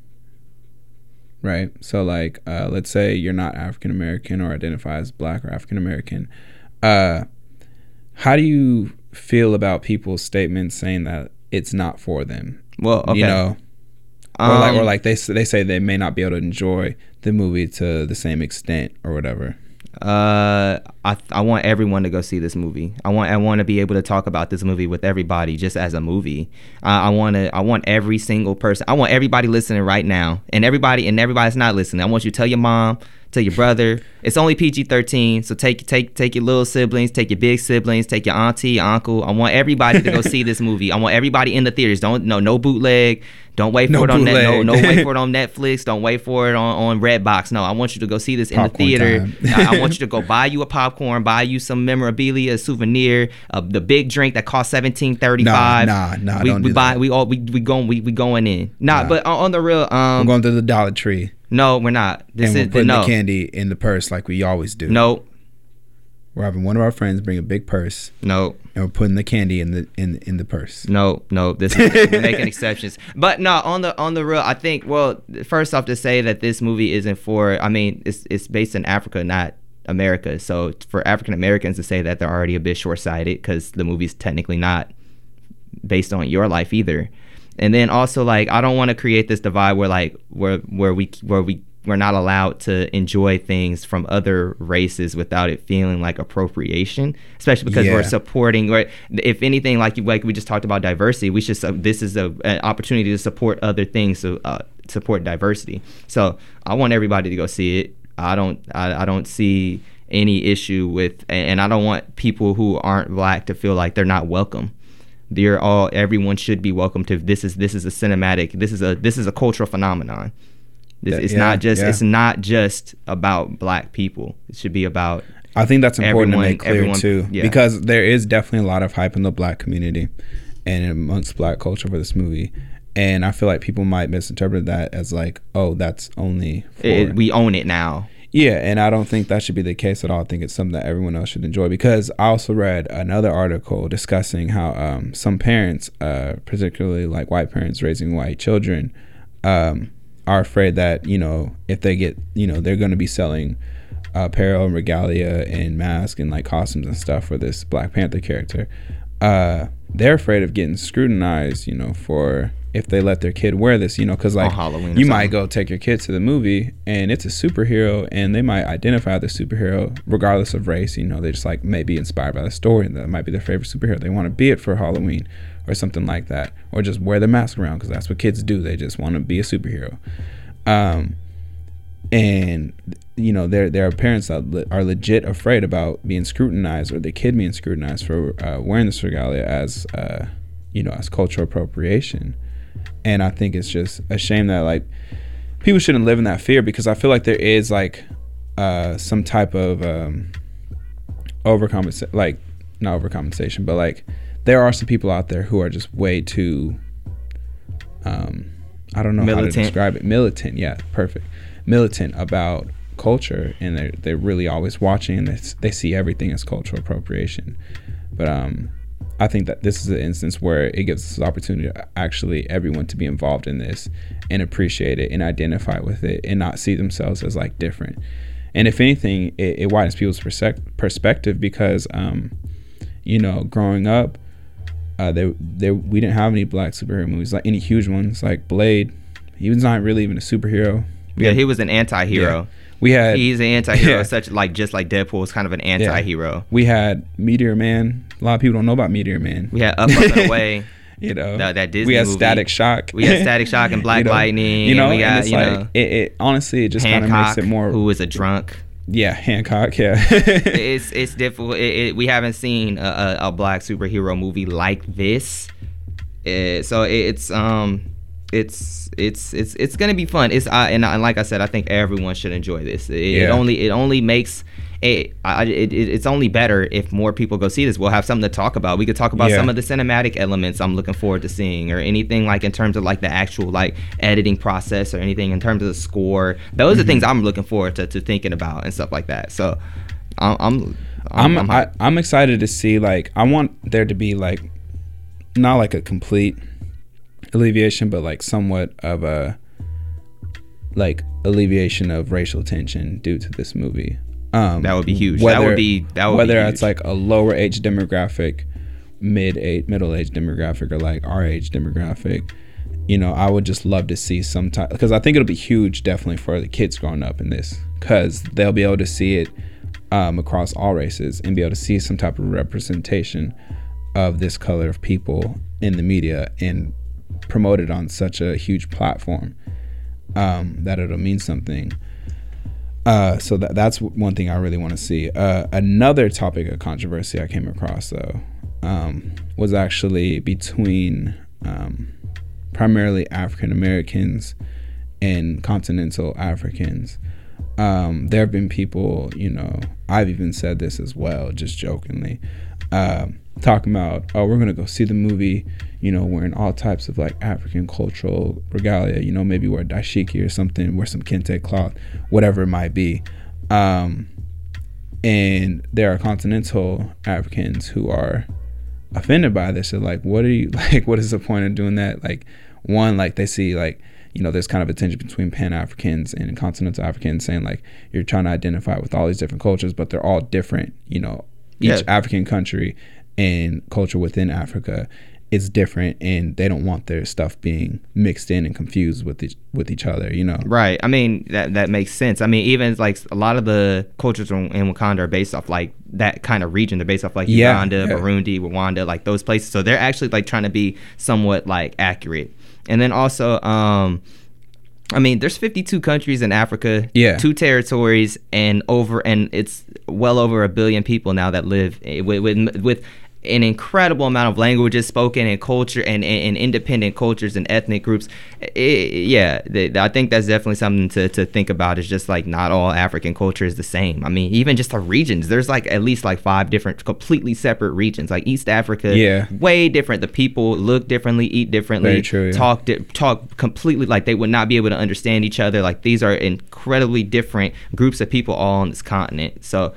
Right? So like, uh, let's say you're not African American or identify as black or African American. Uh, how do you feel about people's statements saying that it's not for them? Well, okay. You know, um, or like, or like they they say they may not be able to enjoy the movie to the same extent or whatever. Uh, I I want everyone to go see this movie. I want I want to be able to talk about this movie with everybody, just as a movie. Uh, I want to I want every single person. I want everybody listening right now, and everybody and everybody's not listening. I want you to tell your mom, tell your brother. It's only P G thirteen, so take take take your little siblings, take your big siblings, take your auntie, your uncle. I want everybody to go see this movie. I want everybody in the theaters. Don't no no bootleg. Don't wait for No it on net, no bootleg. no wait for it on Netflix. Don't wait for it on, on Redbox. No, I want you to go see this in Popcorn the theater. time. I, I want you to go buy you a popcorn, buy you some memorabilia, a souvenir, uh, the big drink that costs seventeen thirty five. Nah, nah, nah, We, don't we do buy that. we all we we going we we going in. Nah, Nah. but on, on the real, um, We're going to the Dollar Tree no, we're not. This and we're is putting no the candy in the purse like we always do. no We're having one of our friends bring a big purse no. and we're putting the candy in the in in the purse. No, no, this is we're making exceptions. But no, on the on the real, I think. Well, first off, to say that this movie isn't for. I mean, it's it's based in Africa, not America. So for African Americans to say that they're already a bit short sighted because the movie's technically not based on your life either. And then also like I don't want to create this divide where like where where we where we we're not allowed to enjoy things from other races without it feeling like appropriation, especially because Yeah. we're supporting, or if anything, like you, like we just talked about diversity, we should, uh, this is a, an opportunity to support other things, to uh, support diversity. So I want everybody to go see it. I don't, I, I don't see any issue with, and I don't want people who aren't black to feel like they're not welcome. They're all, everyone should be welcome to, this is, this is a cinematic, this is a, this is a cultural phenomenon. It's, it's Yeah, not just yeah. it's not just about black people. It should be about. I think that's important everyone, to make clear everyone, too, yeah. because there is definitely a lot of hype in the black community and amongst black culture for this movie, and I feel like people might misinterpret that as like, oh, that's only for It, we own it now. Yeah, and I don't think that should be the case at all. I think it's something that everyone else should enjoy, because I also read another article discussing how um, some parents, uh, particularly like white parents raising white children, um, are afraid that, you know, if they get, you know, they're going to be selling uh, apparel and regalia and masks and like costumes and stuff for this Black Panther character. Uh, they're afraid of getting scrutinized, you know, for if they let their kid wear this, you know, because like Halloween or you might something. go take your kid to the movie and it's a superhero and they might identify the superhero regardless of race. You know, they just like maybe inspired by the story and that might be their favorite superhero. They want to be it for Halloween or something like that, or just wear the mask around because that's what kids do. They just want to be a superhero. Um, and you know, there there are parents that le- are legit afraid about being scrutinized or the kid being scrutinized for uh, wearing this regalia as uh, you know, as cultural appropriation. And I think it's just a shame that like people shouldn't live in that fear, because I feel like there is like uh, some type of um, overcompensation, like not overcompensation, but like there are some people out there who are just way too, um, I don't know Militant. how to describe it. Militant, yeah, perfect. Militant about culture, and they're they're really always watching, and they, they see everything as cultural appropriation. But um, I think that this is an instance where it gives us the opportunity to actually everyone to be involved in this and appreciate it and identify with it and not see themselves as like different. And if anything, it, it widens people's persec- perspective because, um, you know, growing up, uh, there there we didn't have any black superhero movies, like any huge ones, like Blade. He was not really even a superhero. We Yeah, had- he was an anti-hero. Yeah. We had He's an anti-hero, Yeah. such like just like Deadpool is kind of an anti-hero. We had Meteor Man. A lot of people don't know about Meteor Man. We had Up, Up and Away. You know, that, that Disney we had movie. Static Shock. We had Static Shock and Black you know, Lightning. You know, and we got, and it's you like know, it, it. Honestly, it just kind of makes it more. Who was a drunk? Yeah, Hancock. Yeah, it's it's difficult. It, it, we haven't seen a, a, a black superhero movie like this, it, so it, it's um, it's it's it's it's gonna be fun. It's uh, and, and like I said, I think everyone should enjoy this. It, yeah. it only it only makes. It, I, it, it's only better if more people go see this. We'll have something to talk about. We could talk about yeah. some of the cinematic elements I'm looking forward to seeing, or anything like in terms of like the actual like editing process, or anything in terms of the score. Those mm-hmm. are things I'm looking forward to, to thinking about and stuff like that. So I'm I'm I'm, I'm, I'm, I, I'm excited to see, like, I want there to be like not like a complete alleviation, but like somewhat of a like alleviation of racial tension due to this movie. Um, that would be huge. Whether, that would be that would whether be huge. it's like a lower age demographic, mid age, middle age demographic, or like our age demographic. You know, I would just love to see some type, because I think it'll be huge, definitely for the kids growing up in this, because they'll be able to see it um, across all races and be able to see some type of representation of this color of people in the media and promote it on such a huge platform um, that it'll mean something. Uh, so that that's one thing I really want to see. Uh, another topic of controversy I came across, though, um, was actually between um, primarily African Americans and continental Africans. Um, there have been people, you know, I've even said this as well, just jokingly, uh, talking about, oh, we're going to go see the movie, you know, wearing all types of like African cultural regalia, you know, maybe wear dashiki or something, wear some kente cloth, whatever it might be. Um, and there are continental Africans who are offended by this. They're like, what are you, like, what is the point of doing that? Like, one, like they see like, you know, there's kind of a tension between Pan-Africans and continental Africans, saying like, you're trying to identify with all these different cultures, but they're all different, you know, each yeah. African country and culture within Africa is different, and they don't want their stuff being mixed in and confused with each, with each other, you know. Right. I mean, that that makes sense. I mean, even like a lot of the cultures in, in Wakanda are based off like that kind of region. They're based off like yeah, Uganda, yeah. Burundi, Rwanda, like those places. So they're actually like trying to be somewhat like accurate. And then also, um, I mean, there's fifty-two countries in Africa, yeah. two territories, and over, and it's well over a billion people now that live with with, with an incredible amount of languages spoken and culture and, and, and independent cultures and ethnic groups. It, yeah, the, I think that's definitely something to, to think about. Is just like not all African culture is the same. I mean, even just the regions, there's like at least like five different completely separate regions. Like East Africa, yeah, way different. The people look differently, eat differently, Very true, yeah. talk di- talk completely like they would not be able to understand each other. Like these are incredibly different groups of people all on this continent. So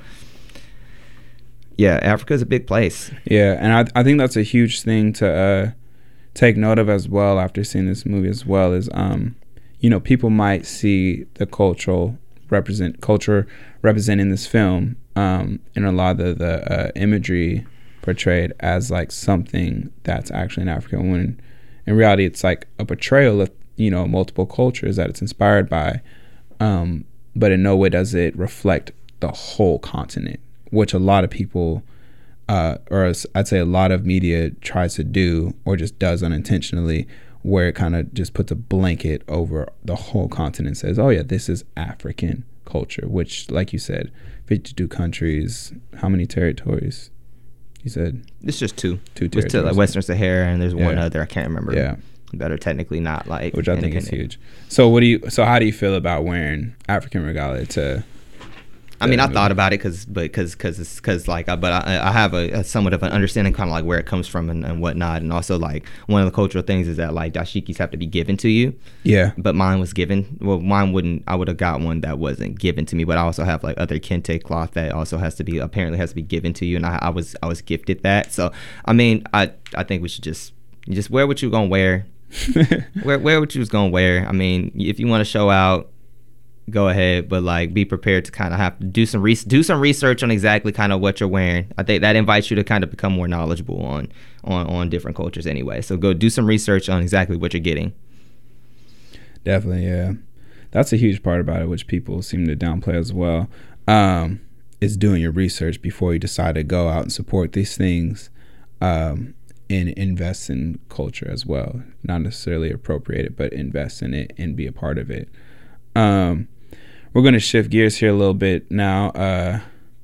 yeah, Africa is a big place. Yeah, and I I think that's a huge thing to uh, take note of as well after seeing this movie as well, is um, you know, people might see the cultural represent culture representing this film um, and a lot of the uh, imagery portrayed as like something that's actually in Africa, when in reality it's like a portrayal of, you know, multiple cultures that it's inspired by, um, but in no way does it reflect the whole continent, which a lot of people, uh, or I'd say a lot of media tries to do or just does unintentionally, where it kind of just puts a blanket over the whole continent and says, oh yeah, this is African culture, which, like you said, fifty-two countries, how many territories? You said? It's just two. Two territories. There's like Western Sahara, and there's one yeah. other, I can't remember. Yeah. That are technically not like, which I think is huge. So what do you? So how do you feel about wearing African regalia to? I mean, I thought about it because, but because, because, because, like, I, but I, I have a, a somewhat of an understanding, kind of like where it comes from and, and whatnot, and also like one of the cultural things is that like dashikis have to be given to you. Yeah. But mine was given. Well, mine wouldn't. I would have got one that wasn't given to me. But I also have like other kente cloth that also has to be apparently has to be given to you, and I, I was I was gifted that. So I mean, I I think we should just just wear what you're gonna wear. wear wear what you was gonna wear. I mean, if you want to show out, go ahead, but like be prepared to kind of have to do some re- do some research on exactly kind of what you're wearing. I think that invites you to kind of become more knowledgeable on on on different cultures anyway. So go do some research on exactly what you're getting. Definitely, yeah. That's a huge part about it, which people seem to downplay as well. Um, is doing your research before you decide to go out and support these things. Um, and invest in culture as well. Not necessarily appropriate it, but invest in it and be a part of it. Um, we're going to shift gears here a little bit now. Uh,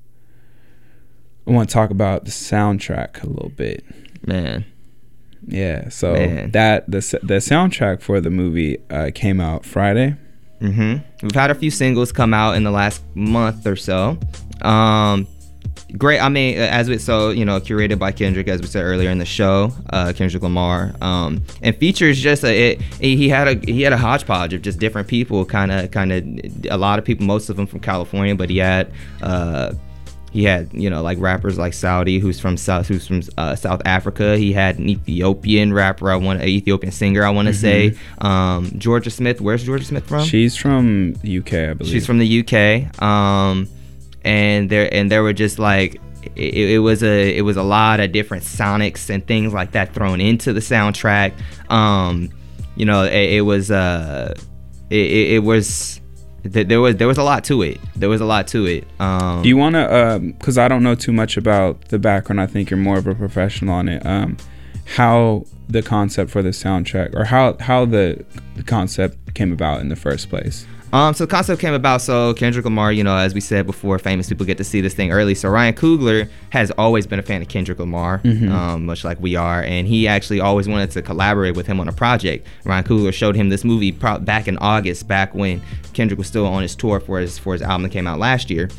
I want to talk about the soundtrack a little bit. Man. Yeah, so Man. that the the soundtrack for the movie uh, came out Friday. Mm-hmm. We've had a few singles come out in the last month or so. Um, great. I mean, as we so you know, curated by Kendrick, as we said earlier in the show, uh, Kendrick Lamar, um, and features just a it, he had a he had a hodgepodge of just different people, kind of kind of a lot of people, most of them from California, but he had. Uh, He had, you know, like rappers like Saudi, who's from South, who's from uh, South Africa. He had an Ethiopian rapper, I want, an Ethiopian singer, I want to mm-hmm. say. Um, Georgia Smith. Where's Georgia Smith from? She's from the U K, I believe. She's from the U K. Um, and there and there were just like it, it was a it was a lot of different sonics and things like that thrown into the soundtrack. Um, you know, it, it was uh, it, it was. There was there was a lot to it. There was a lot to it. Um, Do you want to, because um, I don't know too much about the background. I think you're more of a professional on it. Um, how the concept for the soundtrack, or how how the, the concept came about in the first place? Um, so the concept came about, so Kendrick Lamar, you know, as we said before, famous people get to see this thing early. So Ryan Coogler has always been a fan of Kendrick Lamar, mm-hmm. um, much like we are, and he actually always wanted to collaborate with him on a project. Ryan Coogler showed him this movie pro- back in August, back when Kendrick was still on his tour for his for his album that came out last year,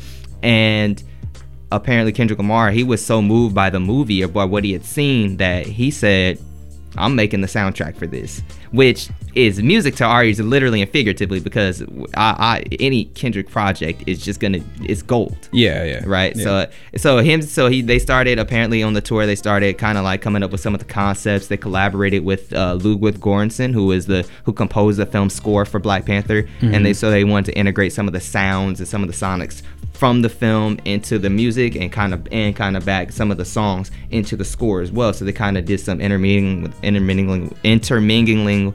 and apparently Kendrick Lamar, he was so moved by the movie or by what he had seen that he said, I'm making the soundtrack for this, which is music to our ears, literally and figuratively, because I, I any Kendrick project is just gonna it's gold. Yeah, yeah. Right. Yeah. So so him so he they started apparently on the tour. They started kind of like coming up with some of the concepts. They collaborated with uh, Ludwig Göransson, who is the who composed the film score for Black Panther, mm-hmm. and they so they wanted to integrate some of the sounds and some of the sonics from the film into the music and kind of and kind of back some of the songs into the score as well. So they kind of did some intermingling with intermingling intermingling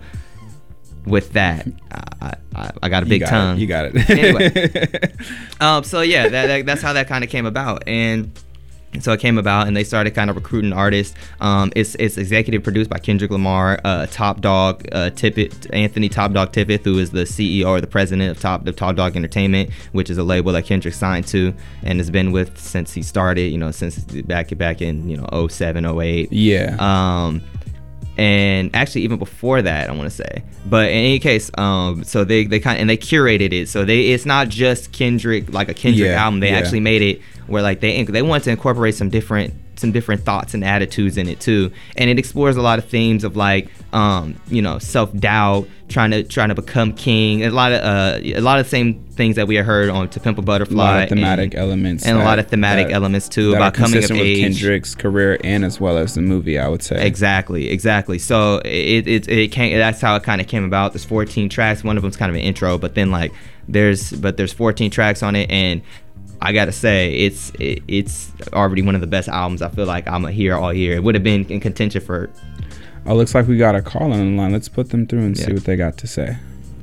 with that. I, I, I got a big you got tongue. It. You got it. Anyway, um, so yeah, that, that, that's how that kind of came about, and so it came about, and they started kind of recruiting artists. Um, it's it's executive produced by Kendrick Lamar, uh, Top Dog uh, Tippett, Anthony Top Dog Tippett, who is the C E O or the president of Top of Top Dog Entertainment, which is a label that Kendrick signed to and has been with since he started. You know, since back back in you know oh seven, oh eight. Yeah. Um, and actually even before that, I want to say. But in any case, um, so they they kind and they curated it. So they it's not just Kendrick like a Kendrick yeah, album. They yeah. actually made it where like they they wanted to incorporate some different some different thoughts and attitudes in it too, and it explores a lot of themes of like um you know self-doubt, trying to trying to become king, a lot of uh a lot of the same things that we had heard on To Pimp a Butterfly, a lot of thematic and, elements and that, a lot of thematic that, elements too that about coming of with age, Kendrick's career and as well as the movie, I would say. Exactly, exactly. So it it it came. That's how it kind of came about. There's fourteen tracks. One of them's kind of an intro, but then like there's but there's fourteen tracks on it, and I gotta say it's it, it's already one of the best albums. I feel like I'm a hear all year. It would have been in contention for. Oh, looks like we got a call on the line. Let's put them through and yeah. see what they got to say.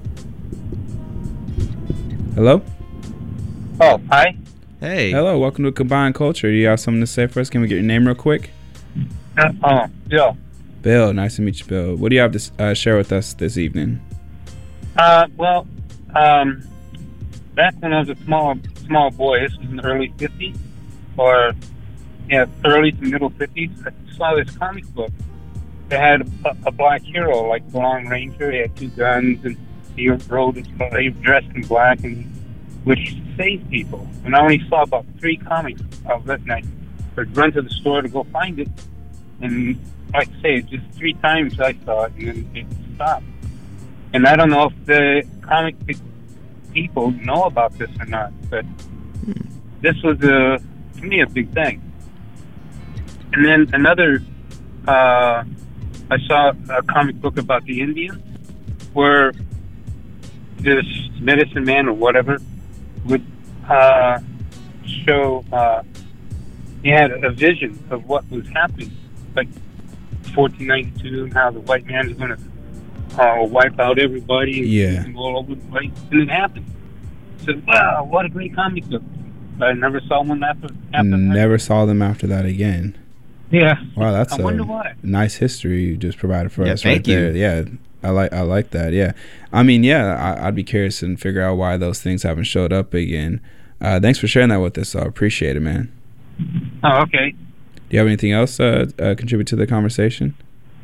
Hello. Oh, hi. Hey. Hello. Welcome to Combined Culture. Do you have something to say for us? Can we get your name real quick? Uh, uh, Bill. Bill. Nice to meet you, Bill. What do you have to uh, share with us this evening? Uh, well, um, back when I was a small small boy, this was in the early fifties, or yeah, early to middle fifties. I saw this comic book that had a, a black hero, like the Lone Ranger. He had two guns, and he rode. He was dressed in black and would save people. And I only saw about three comics of that night. I'd run to the store to go find it, and like I say, just three times I saw it, and then it stopped. And I don't know if the comic people know about this or not, but this was a, to me, a big thing. And then another, uh, I saw a comic book about the Indians, where this medicine man or whatever would uh, show, uh, he had a vision of what was happening, like fourteen ninety-two, and how the white man is going to uh, wipe out everybody and yeah. all over the place. And it happened. I said, wow, what a great comic book. But I never saw one after, after Never that. saw them after that again. Yeah. Wow, that's I a wonder why. nice history you just provided for Yeah, us thank right you. there. Yeah, I like I like that. Yeah, I mean, yeah, I, I'd be curious and figure out why those things haven't showed up again. Uh, thanks for sharing that with us. I appreciate it, man. Oh, okay. Do you have anything else uh, uh, contribute to the conversation?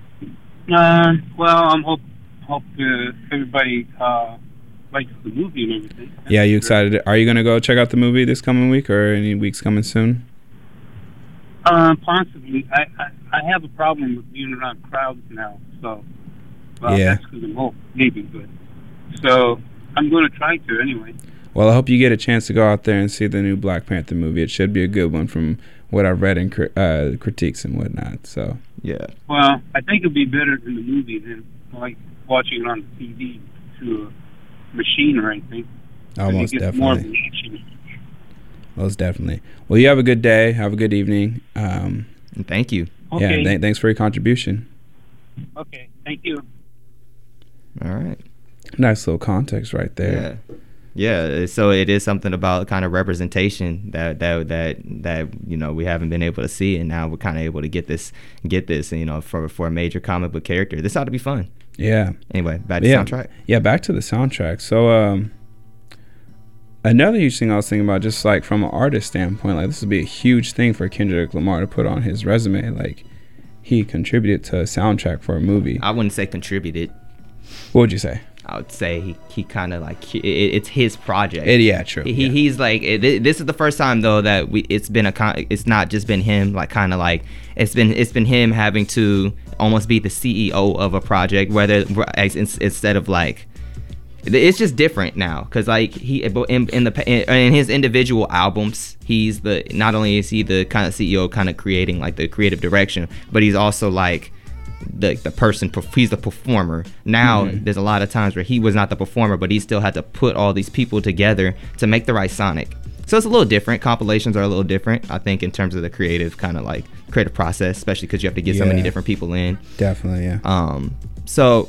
Uh, well, I'm hope hope uh, everybody uh, likes the movie and everything. Yeah, you excited? Are you gonna go check out the movie this coming week or any weeks coming soon? Uh, possibly. I, I I have a problem with being around crowds now, so well, Yeah. that's because I'm old, maybe, but so I'm going to try to anyway. Well, I hope you get a chance to go out there and see the new Black Panther movie. It should be a good one from what I've read in cri- uh, critiques and whatnot. So yeah. Well, I think it'll be better in the movie than like watching it on the T V through a machine or anything. Oh, most you get more of definitely. an action. Most definitely. Well, you have a good day. Have a good evening. Um, And thank you. Okay. Yeah, th- thanks for your contribution. Okay, thank you. All right. Nice little context right there. Yeah. Yeah. So it is something about kind of representation that that that that you know we haven't been able to see, and now we're kind of able to get this get this you know for for a major comic book character. This ought to be fun. Yeah. Anyway, back to yeah. soundtrack. Yeah, back to the soundtrack. So um, another huge thing I was thinking about, just like from an artist standpoint, like this would be a huge thing for Kendrick Lamar to put on his resume. Like he contributed to a soundtrack for a movie. I wouldn't say contributed. What would you say? I would say he, he kind of like it, it's his project. It, yeah, true. He yeah. he's like it, this is the first time though that we it's been a con- it's not just been him like kind of like it's been it's been him having to almost be the C E O of a project, whether instead of like it's just different now because like he in, in the in his individual albums he's the not only is he the kind of C E O kind of creating like the creative direction, but he's also like the the person he's the performer. Now mm-hmm. there's a lot of times where he was not the performer, but he still had to put all these people together to make the right sonic. So it's a little different. Compilations are a little different, I think, in terms of the creative kind of like creative process, especially because you have to get yeah. so many different people in. Definitely, yeah. Um, so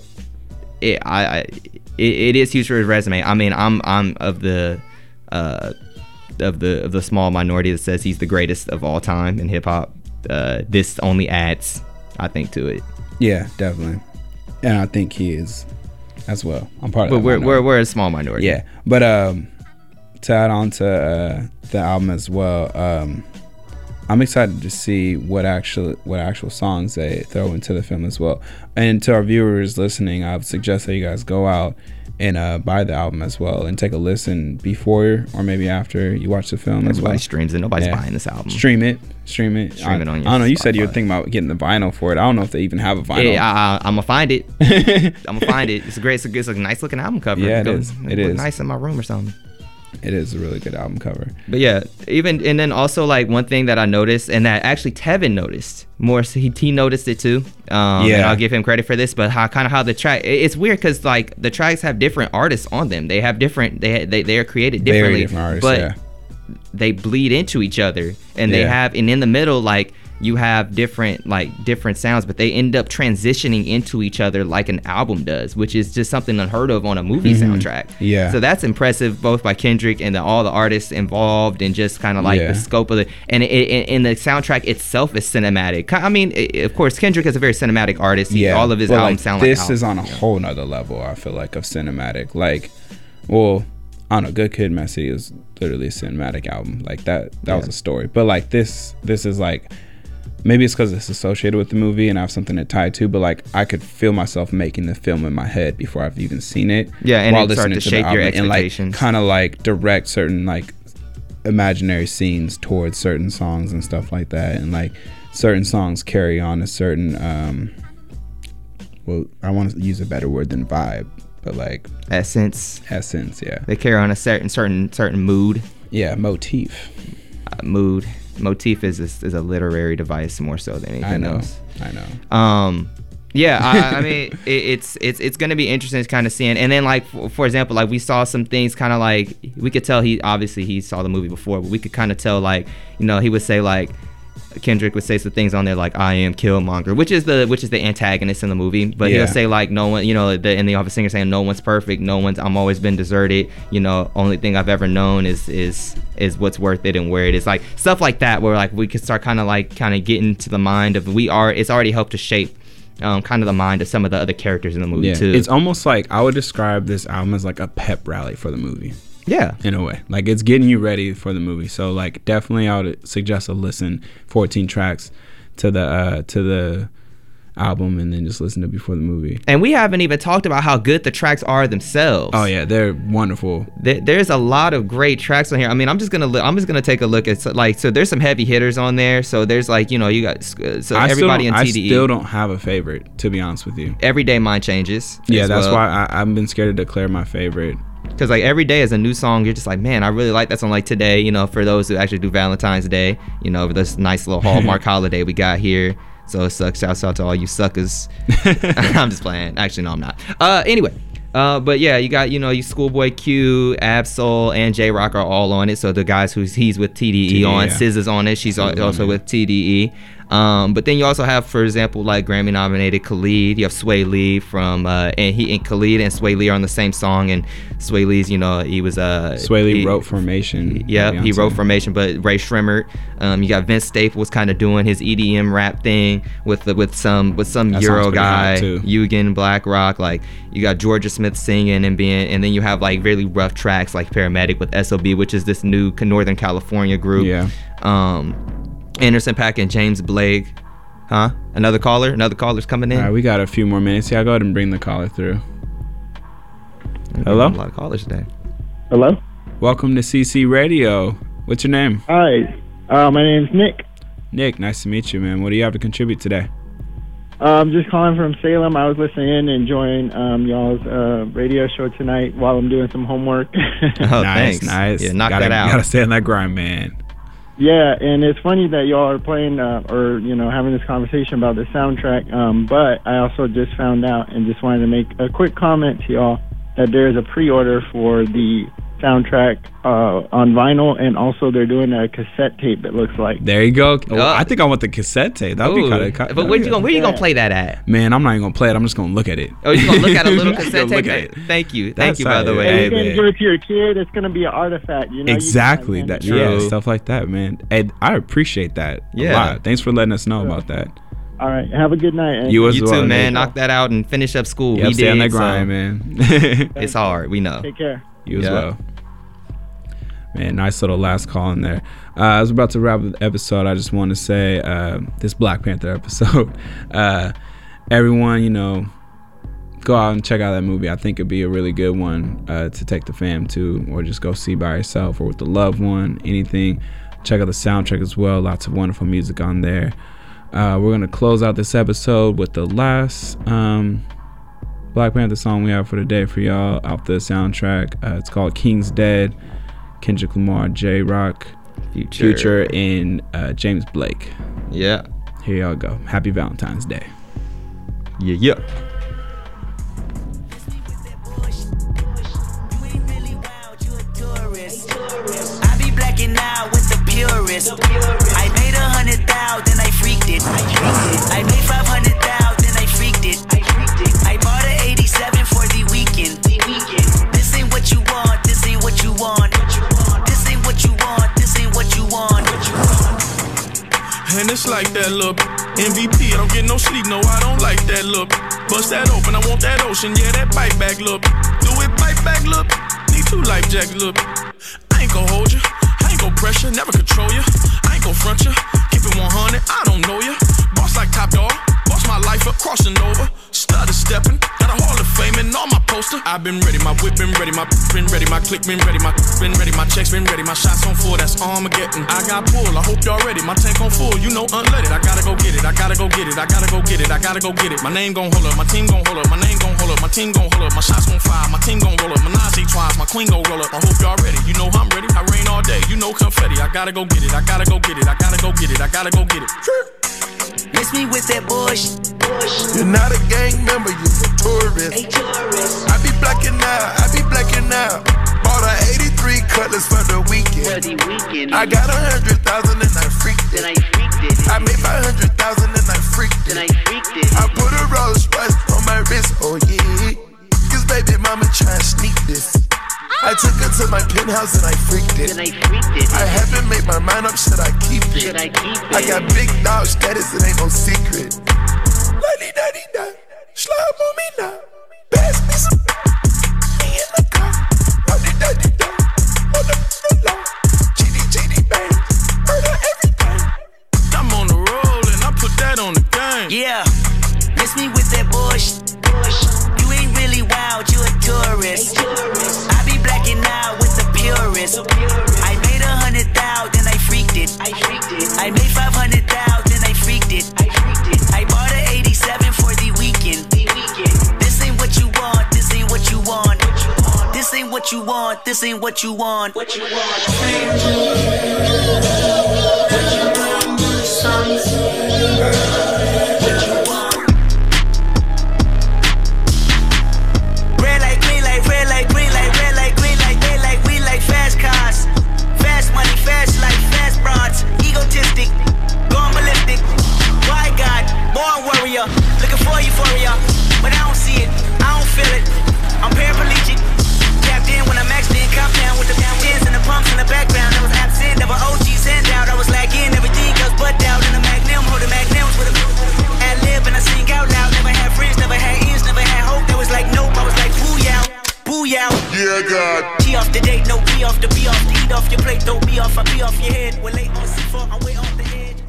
it I, I it, it is huge for his resume. I mean, I'm I'm of the uh of the of the small minority that says he's the greatest of all time in hip hop. Uh, this only adds, I think, to it. Yeah, definitely, and I think he is as well. I'm part of. But that we're minority. we're we're a small minority. Yeah, but um, to add on to uh, the album as well, um, I'm excited to see what actual what actual songs they throw into the film as well. And to our viewers listening, I would suggest that you guys go out and uh, buy the album as well and take a listen before or maybe after you watch the film Everybody as well. streams it. Nobody's Yeah. buying this album. Stream it. Stream it. Stream I, it on your I don't know. You said you were Spotify. thinking about getting the vinyl for it. I don't know if they even have a vinyl. Yeah, I, I, I'm gonna find it. I'm gonna find it. It's a great. It's a, it's a nice looking album cover. Yeah, it goes, is. It It look is. nice in my room or something. It is a really good album cover. But yeah, even and then also like one thing that I noticed and that actually Tevin noticed more. So he he noticed it too. Um, Yeah. And I'll give him credit for this. But how kind of how the track? it- It's weird because like the tracks have different artists on them. They have different. They they they are created Very differently. different artists, but yeah. they bleed into each other, and they Yeah. have and in the middle like. You have different like different sounds, but they end up transitioning into each other like an album does, which is just something unheard of on a movie Mhm. soundtrack. Yeah. So that's impressive, both by Kendrick and the, all the artists involved, and just kind of like Yeah. the scope of it. And it, it, and the soundtrack itself is cinematic. I mean, it, of course, Kendrick is a very cinematic artist. He, Yeah, all of his but, albums like, sound this like is albums, on a you know? whole nother level. I feel like of cinematic. Like, well, I don't know. Good Kid, Mad City is literally a cinematic album. Like that. That was Yeah. a story. But like this, this is like. Maybe it's because it's associated with the movie and I have something to tie to, but like I could feel myself making the film in my head before I've even seen it. Yeah, and while it started listening to the shape your album and like expectations. kind of like direct certain like imaginary scenes towards certain songs and stuff like that, and like certain songs carry on a certain um. Well, I want to use a better word than vibe, but like essence. Essence, yeah. They carry on a certain certain certain mood. Yeah, motif. Uh, mood. Motif is a, is a literary device more so than anything I know. else. I know. Um, yeah, I, I mean, it, it's it's it's gonna be interesting to kind of seeing. And then, like for, for example, like we saw some things, kind of like we could tell he obviously he saw the movie before, but we could kind of tell, like, you know, he would say like Kendrick would say some things on there like I am Killmonger, which is the which is the antagonist in the movie, but Yeah. he'll say like no one, you know, the in the Office singer saying no one's perfect, no one's I'm always been deserted, you know, only thing I've ever known is is is what's worth it and where it is. Like stuff like that, where like we could start kind of like kind of getting to the mind of we are. It's already helped to shape um, kind of the mind of some of the other characters in the movie yeah, too. It's almost like I would describe this album as like a pep rally for the movie. Yeah, in a way, like it's getting you ready for the movie. So like definitely I would suggest a listen, fourteen tracks to the uh, to the album, and then just listen to it before the movie. And we haven't even talked about how good the tracks are themselves. Oh yeah, they're wonderful. There, there's a lot of great tracks on here. I mean, I'm just gonna li- I'm just gonna take a look at like so. There's some heavy hitters on there. So there's like you know you got uh, so I everybody in I T D E. I still don't have a favorite, to be honest with you. Everyday Mind Changes. Yeah, that's well. why I, I've been scared to declare my favorite. Because like every day is a new song. You're just like, man, I really like that song. Like today, you know, for those who actually do Valentine's Day, you know, this nice little Hallmark holiday we got here. So it sucks. Shouts out to all you suckers. I'm just playing. Actually, no, I'm not. Uh, anyway, uh, but yeah, you got you know, you Schoolboy Q, Ab-Soul, and J Rock are all on it. So the guys who he's with T D E, T D E on, yeah. S Z A's on it. She's She's also with T D E. Um, but then you also have, for example, like Grammy nominated Khalid. You have Sway Lee from uh, and he and Khalid and Sway Lee are on the same song. And Sway Lee's, you know, he was uh Sway Lee he, wrote Formation. Yeah, he wrote Formation. But Ray Shremmerd, um, you got Vince Staples kind of doing his E D M rap thing with the, with some with some that Euro guy, Eugen Blackrock. Like you got Georgia Smith singing and being, and then you have like really rough tracks like Paramedic with S O B, which is this new Northern California group. Yeah. Um. Anderson .Paak and James Blake. Huh? Another caller? Another caller's coming in? All right, we got a few more minutes. Yeah, go ahead and bring the caller through. Hello? A lot of callers today. Hello? Welcome to C C Radio. What's your name? Hi. Uh, my name's Nick. Nick, nice to meet you, man. What do you have to contribute today? Uh, I'm just calling from Salem. I was listening in and enjoying um, y'all's uh, radio show tonight while I'm doing some homework. Oh, nice, thanks. nice. Yeah, knock gotta, that out. Gotta stay on that grind, man. Yeah, and it's funny that y'all are playing uh, or, you know, having this conversation about the soundtrack, um, but I also just found out and just wanted to make a quick comment to y'all that there's a pre-order for the soundtrack uh, on vinyl, and also they're doing a cassette tape, it looks like. There you go. Oh, I think I want the cassette tape. That'd Ooh. be kind of... But where you gonna, where you gonna play that at? Man, I'm not even gonna play it. I'm just gonna look at it. Oh, you're gonna look at a little cassette tape? Look at it. Thank you. Thank That's you, by the way. And Hey, you can man. give it to your kid. It's going to be an artifact, you know? Exactly. You That can, yeah, stuff like that, man. Hey, I appreciate that Yeah. a lot. Thanks for letting us know about that. All right. Have a good night. And You as You well, too, man. Nick. Knock that out and finish up school. Yep, we stay did, on that so grind, man. It's hard. We know. Take care. You as Yeah. well. Man, nice little last call in there. Uh, I was about to wrap up the episode. I just want to say uh, this Black Panther episode. Uh, everyone, you know, go out and check out that movie. I think it'd be a really good one uh, to take the fam to, or just go see by yourself or with the loved one, anything. Check out the soundtrack as well. Lots of wonderful music on there. Uh, we're going to close out this episode with the last um, Black Panther song we have for today for y'all off the soundtrack. Uh, it's called King's Dead. Kendrick Lamar, J Rock, Future, Future and uh, James Blake. Yeah. Here y'all go. Happy Valentine's Day. Yeah, yeah. I be blacking out with the purist. I made a hundred thousand, I freaked it. I made five hundred thousand, I freaked it. I bought an eighty-seven for the weekend. This ain't what you want, this ain't what you want. This ain't what you want, this ain't what you want. And it's like that look. M V P, I don't get no sleep, no, I don't like that look. Bust that open, I want that ocean, yeah, that bite back look. Do it bite back look. Need two life jackets look. I ain't gon' hold you, I ain't gon' pressure, never control you. I ain't gon' front you, keep it one hundred, I don't know you. Boss like Top Dog, boss my life up, crossing over. Stutter stepping, got a Hall of Fame and all my poster. I've been ready, my whip been ready, my been ready, my click been ready, my been ready, my checks been ready, my shots on full, that's Armageddon. I got pull, I hope y'all ready, my tank on full, you know unleaded. I gotta go get it, I gotta go get it, I gotta go get it, I gotta go get it. My name gon' hold up, my team gon' hold up, my name gon' hold up, my team gon' hold up, my shots gon' fire, my team gon' roll up, my Nazi twice, my queen gon' roll up. I hope y'all ready, you know I'm ready, I rain all day, you know confetti. I gotta go get it, I gotta go get it, I gotta go get it, I gotta go get it. Miss me with that bush. You're not a gang member, you're a tourist. A tourist. I be blacking out, I be blacking out. Bought a eighty-three Cutlass for the weekend. For the weekend. I got a hundred thousand and I freaked it. Then I freaked it. I made five hundred thousand and I freaked it. Then I freaked it. I put a Rolls Royce on my wrist, oh yeah. Cause baby mama try and sneak this. I took her to my penthouse and I freaked it. And I freaked it. I haven't made my mind up, should I keep it? Should I keep it? I got big dog status, it ain't no secret. La-di-da-di-da, slime on me now. Pass me some, me in the car. La-di-da-di-da, on the floor. G D G D bang, murder everything. I'm on the roll and I put that on the game. Yeah, miss me with that bullshit. You ain't really wild, you a tourist. I be blacking out with the purist. I made a hundred thousand, I freaked it. I freaked it. I made five hundred thousand, I freaked it. I freaked it. I bought an eighty-seven for the weekend. The weekend. This ain't what you want. This ain't what you want. This ain't what you want. This ain't what you want. What you want? Red light, green light, red light, green light, red light, green light, red light. We like fast cars, fast money, fast life, fast broads. Egotistic, going ballistic. Why God, born warrior, looking for euphoria, but I don't see it, I don't feel it. I'm paraplegic, tapped in when I maxed in, compound with the tens and the pumps in the background. I was absent, never O Gs handout. I was lacking, everything goes but out in the magnum, holding magnums with a ad lib and I sing out loud. Never had friends, never had ears, never had hope. That was like nope, I was like booyah, booyah. Yeah, God. G off the date, no B off the B off the eat off your plate, don't be off, I be off your head. We're late on C four, I'm way off the edge.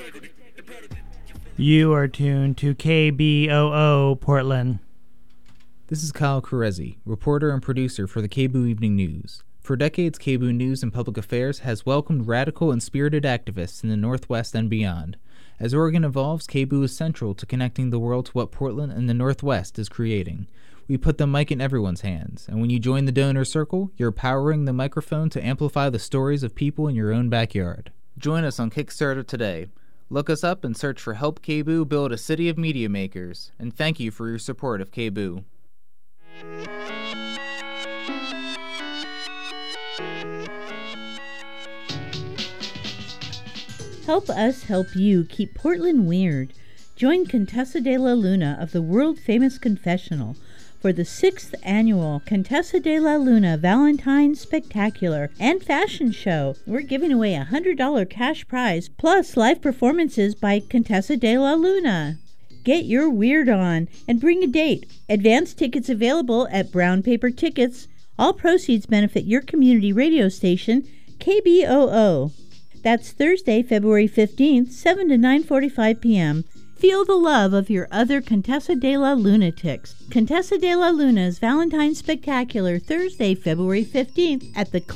You are tuned to K B O O Portland. This is Kyle Carezzi, reporter and producer for the K B O O Evening News. For decades, K B O O News and Public Affairs has welcomed radical and spirited activists in the Northwest and beyond. As Oregon evolves, K B O O is central to connecting the world to what Portland and the Northwest is creating. We put the mic in everyone's hands, and when you join the donor circle, you're powering the microphone to amplify the stories of people in your own backyard. Join us on Kickstarter today. Look us up and search for Help K B O O Build a City of Media Makers, and thank you for your support of K B O O. Help us help you keep Portland weird. Join Contessa de la Luna of the world-famous Confessional for the sixth annual Contessa de la Luna Valentine's Spectacular and Fashion Show. We're giving away a one hundred dollars cash prize plus live performances by Contessa de la Luna. Get your weird on and bring a date. Advance tickets available at Brown Paper Tickets. All proceeds benefit your community radio station, K B O O. That's Thursday, February fifteenth, seven to nine forty-five p.m. Feel the love of your other Contessa de la Lunatics. Contessa de la Luna's Valentine's Spectacular, Thursday, February fifteenth at the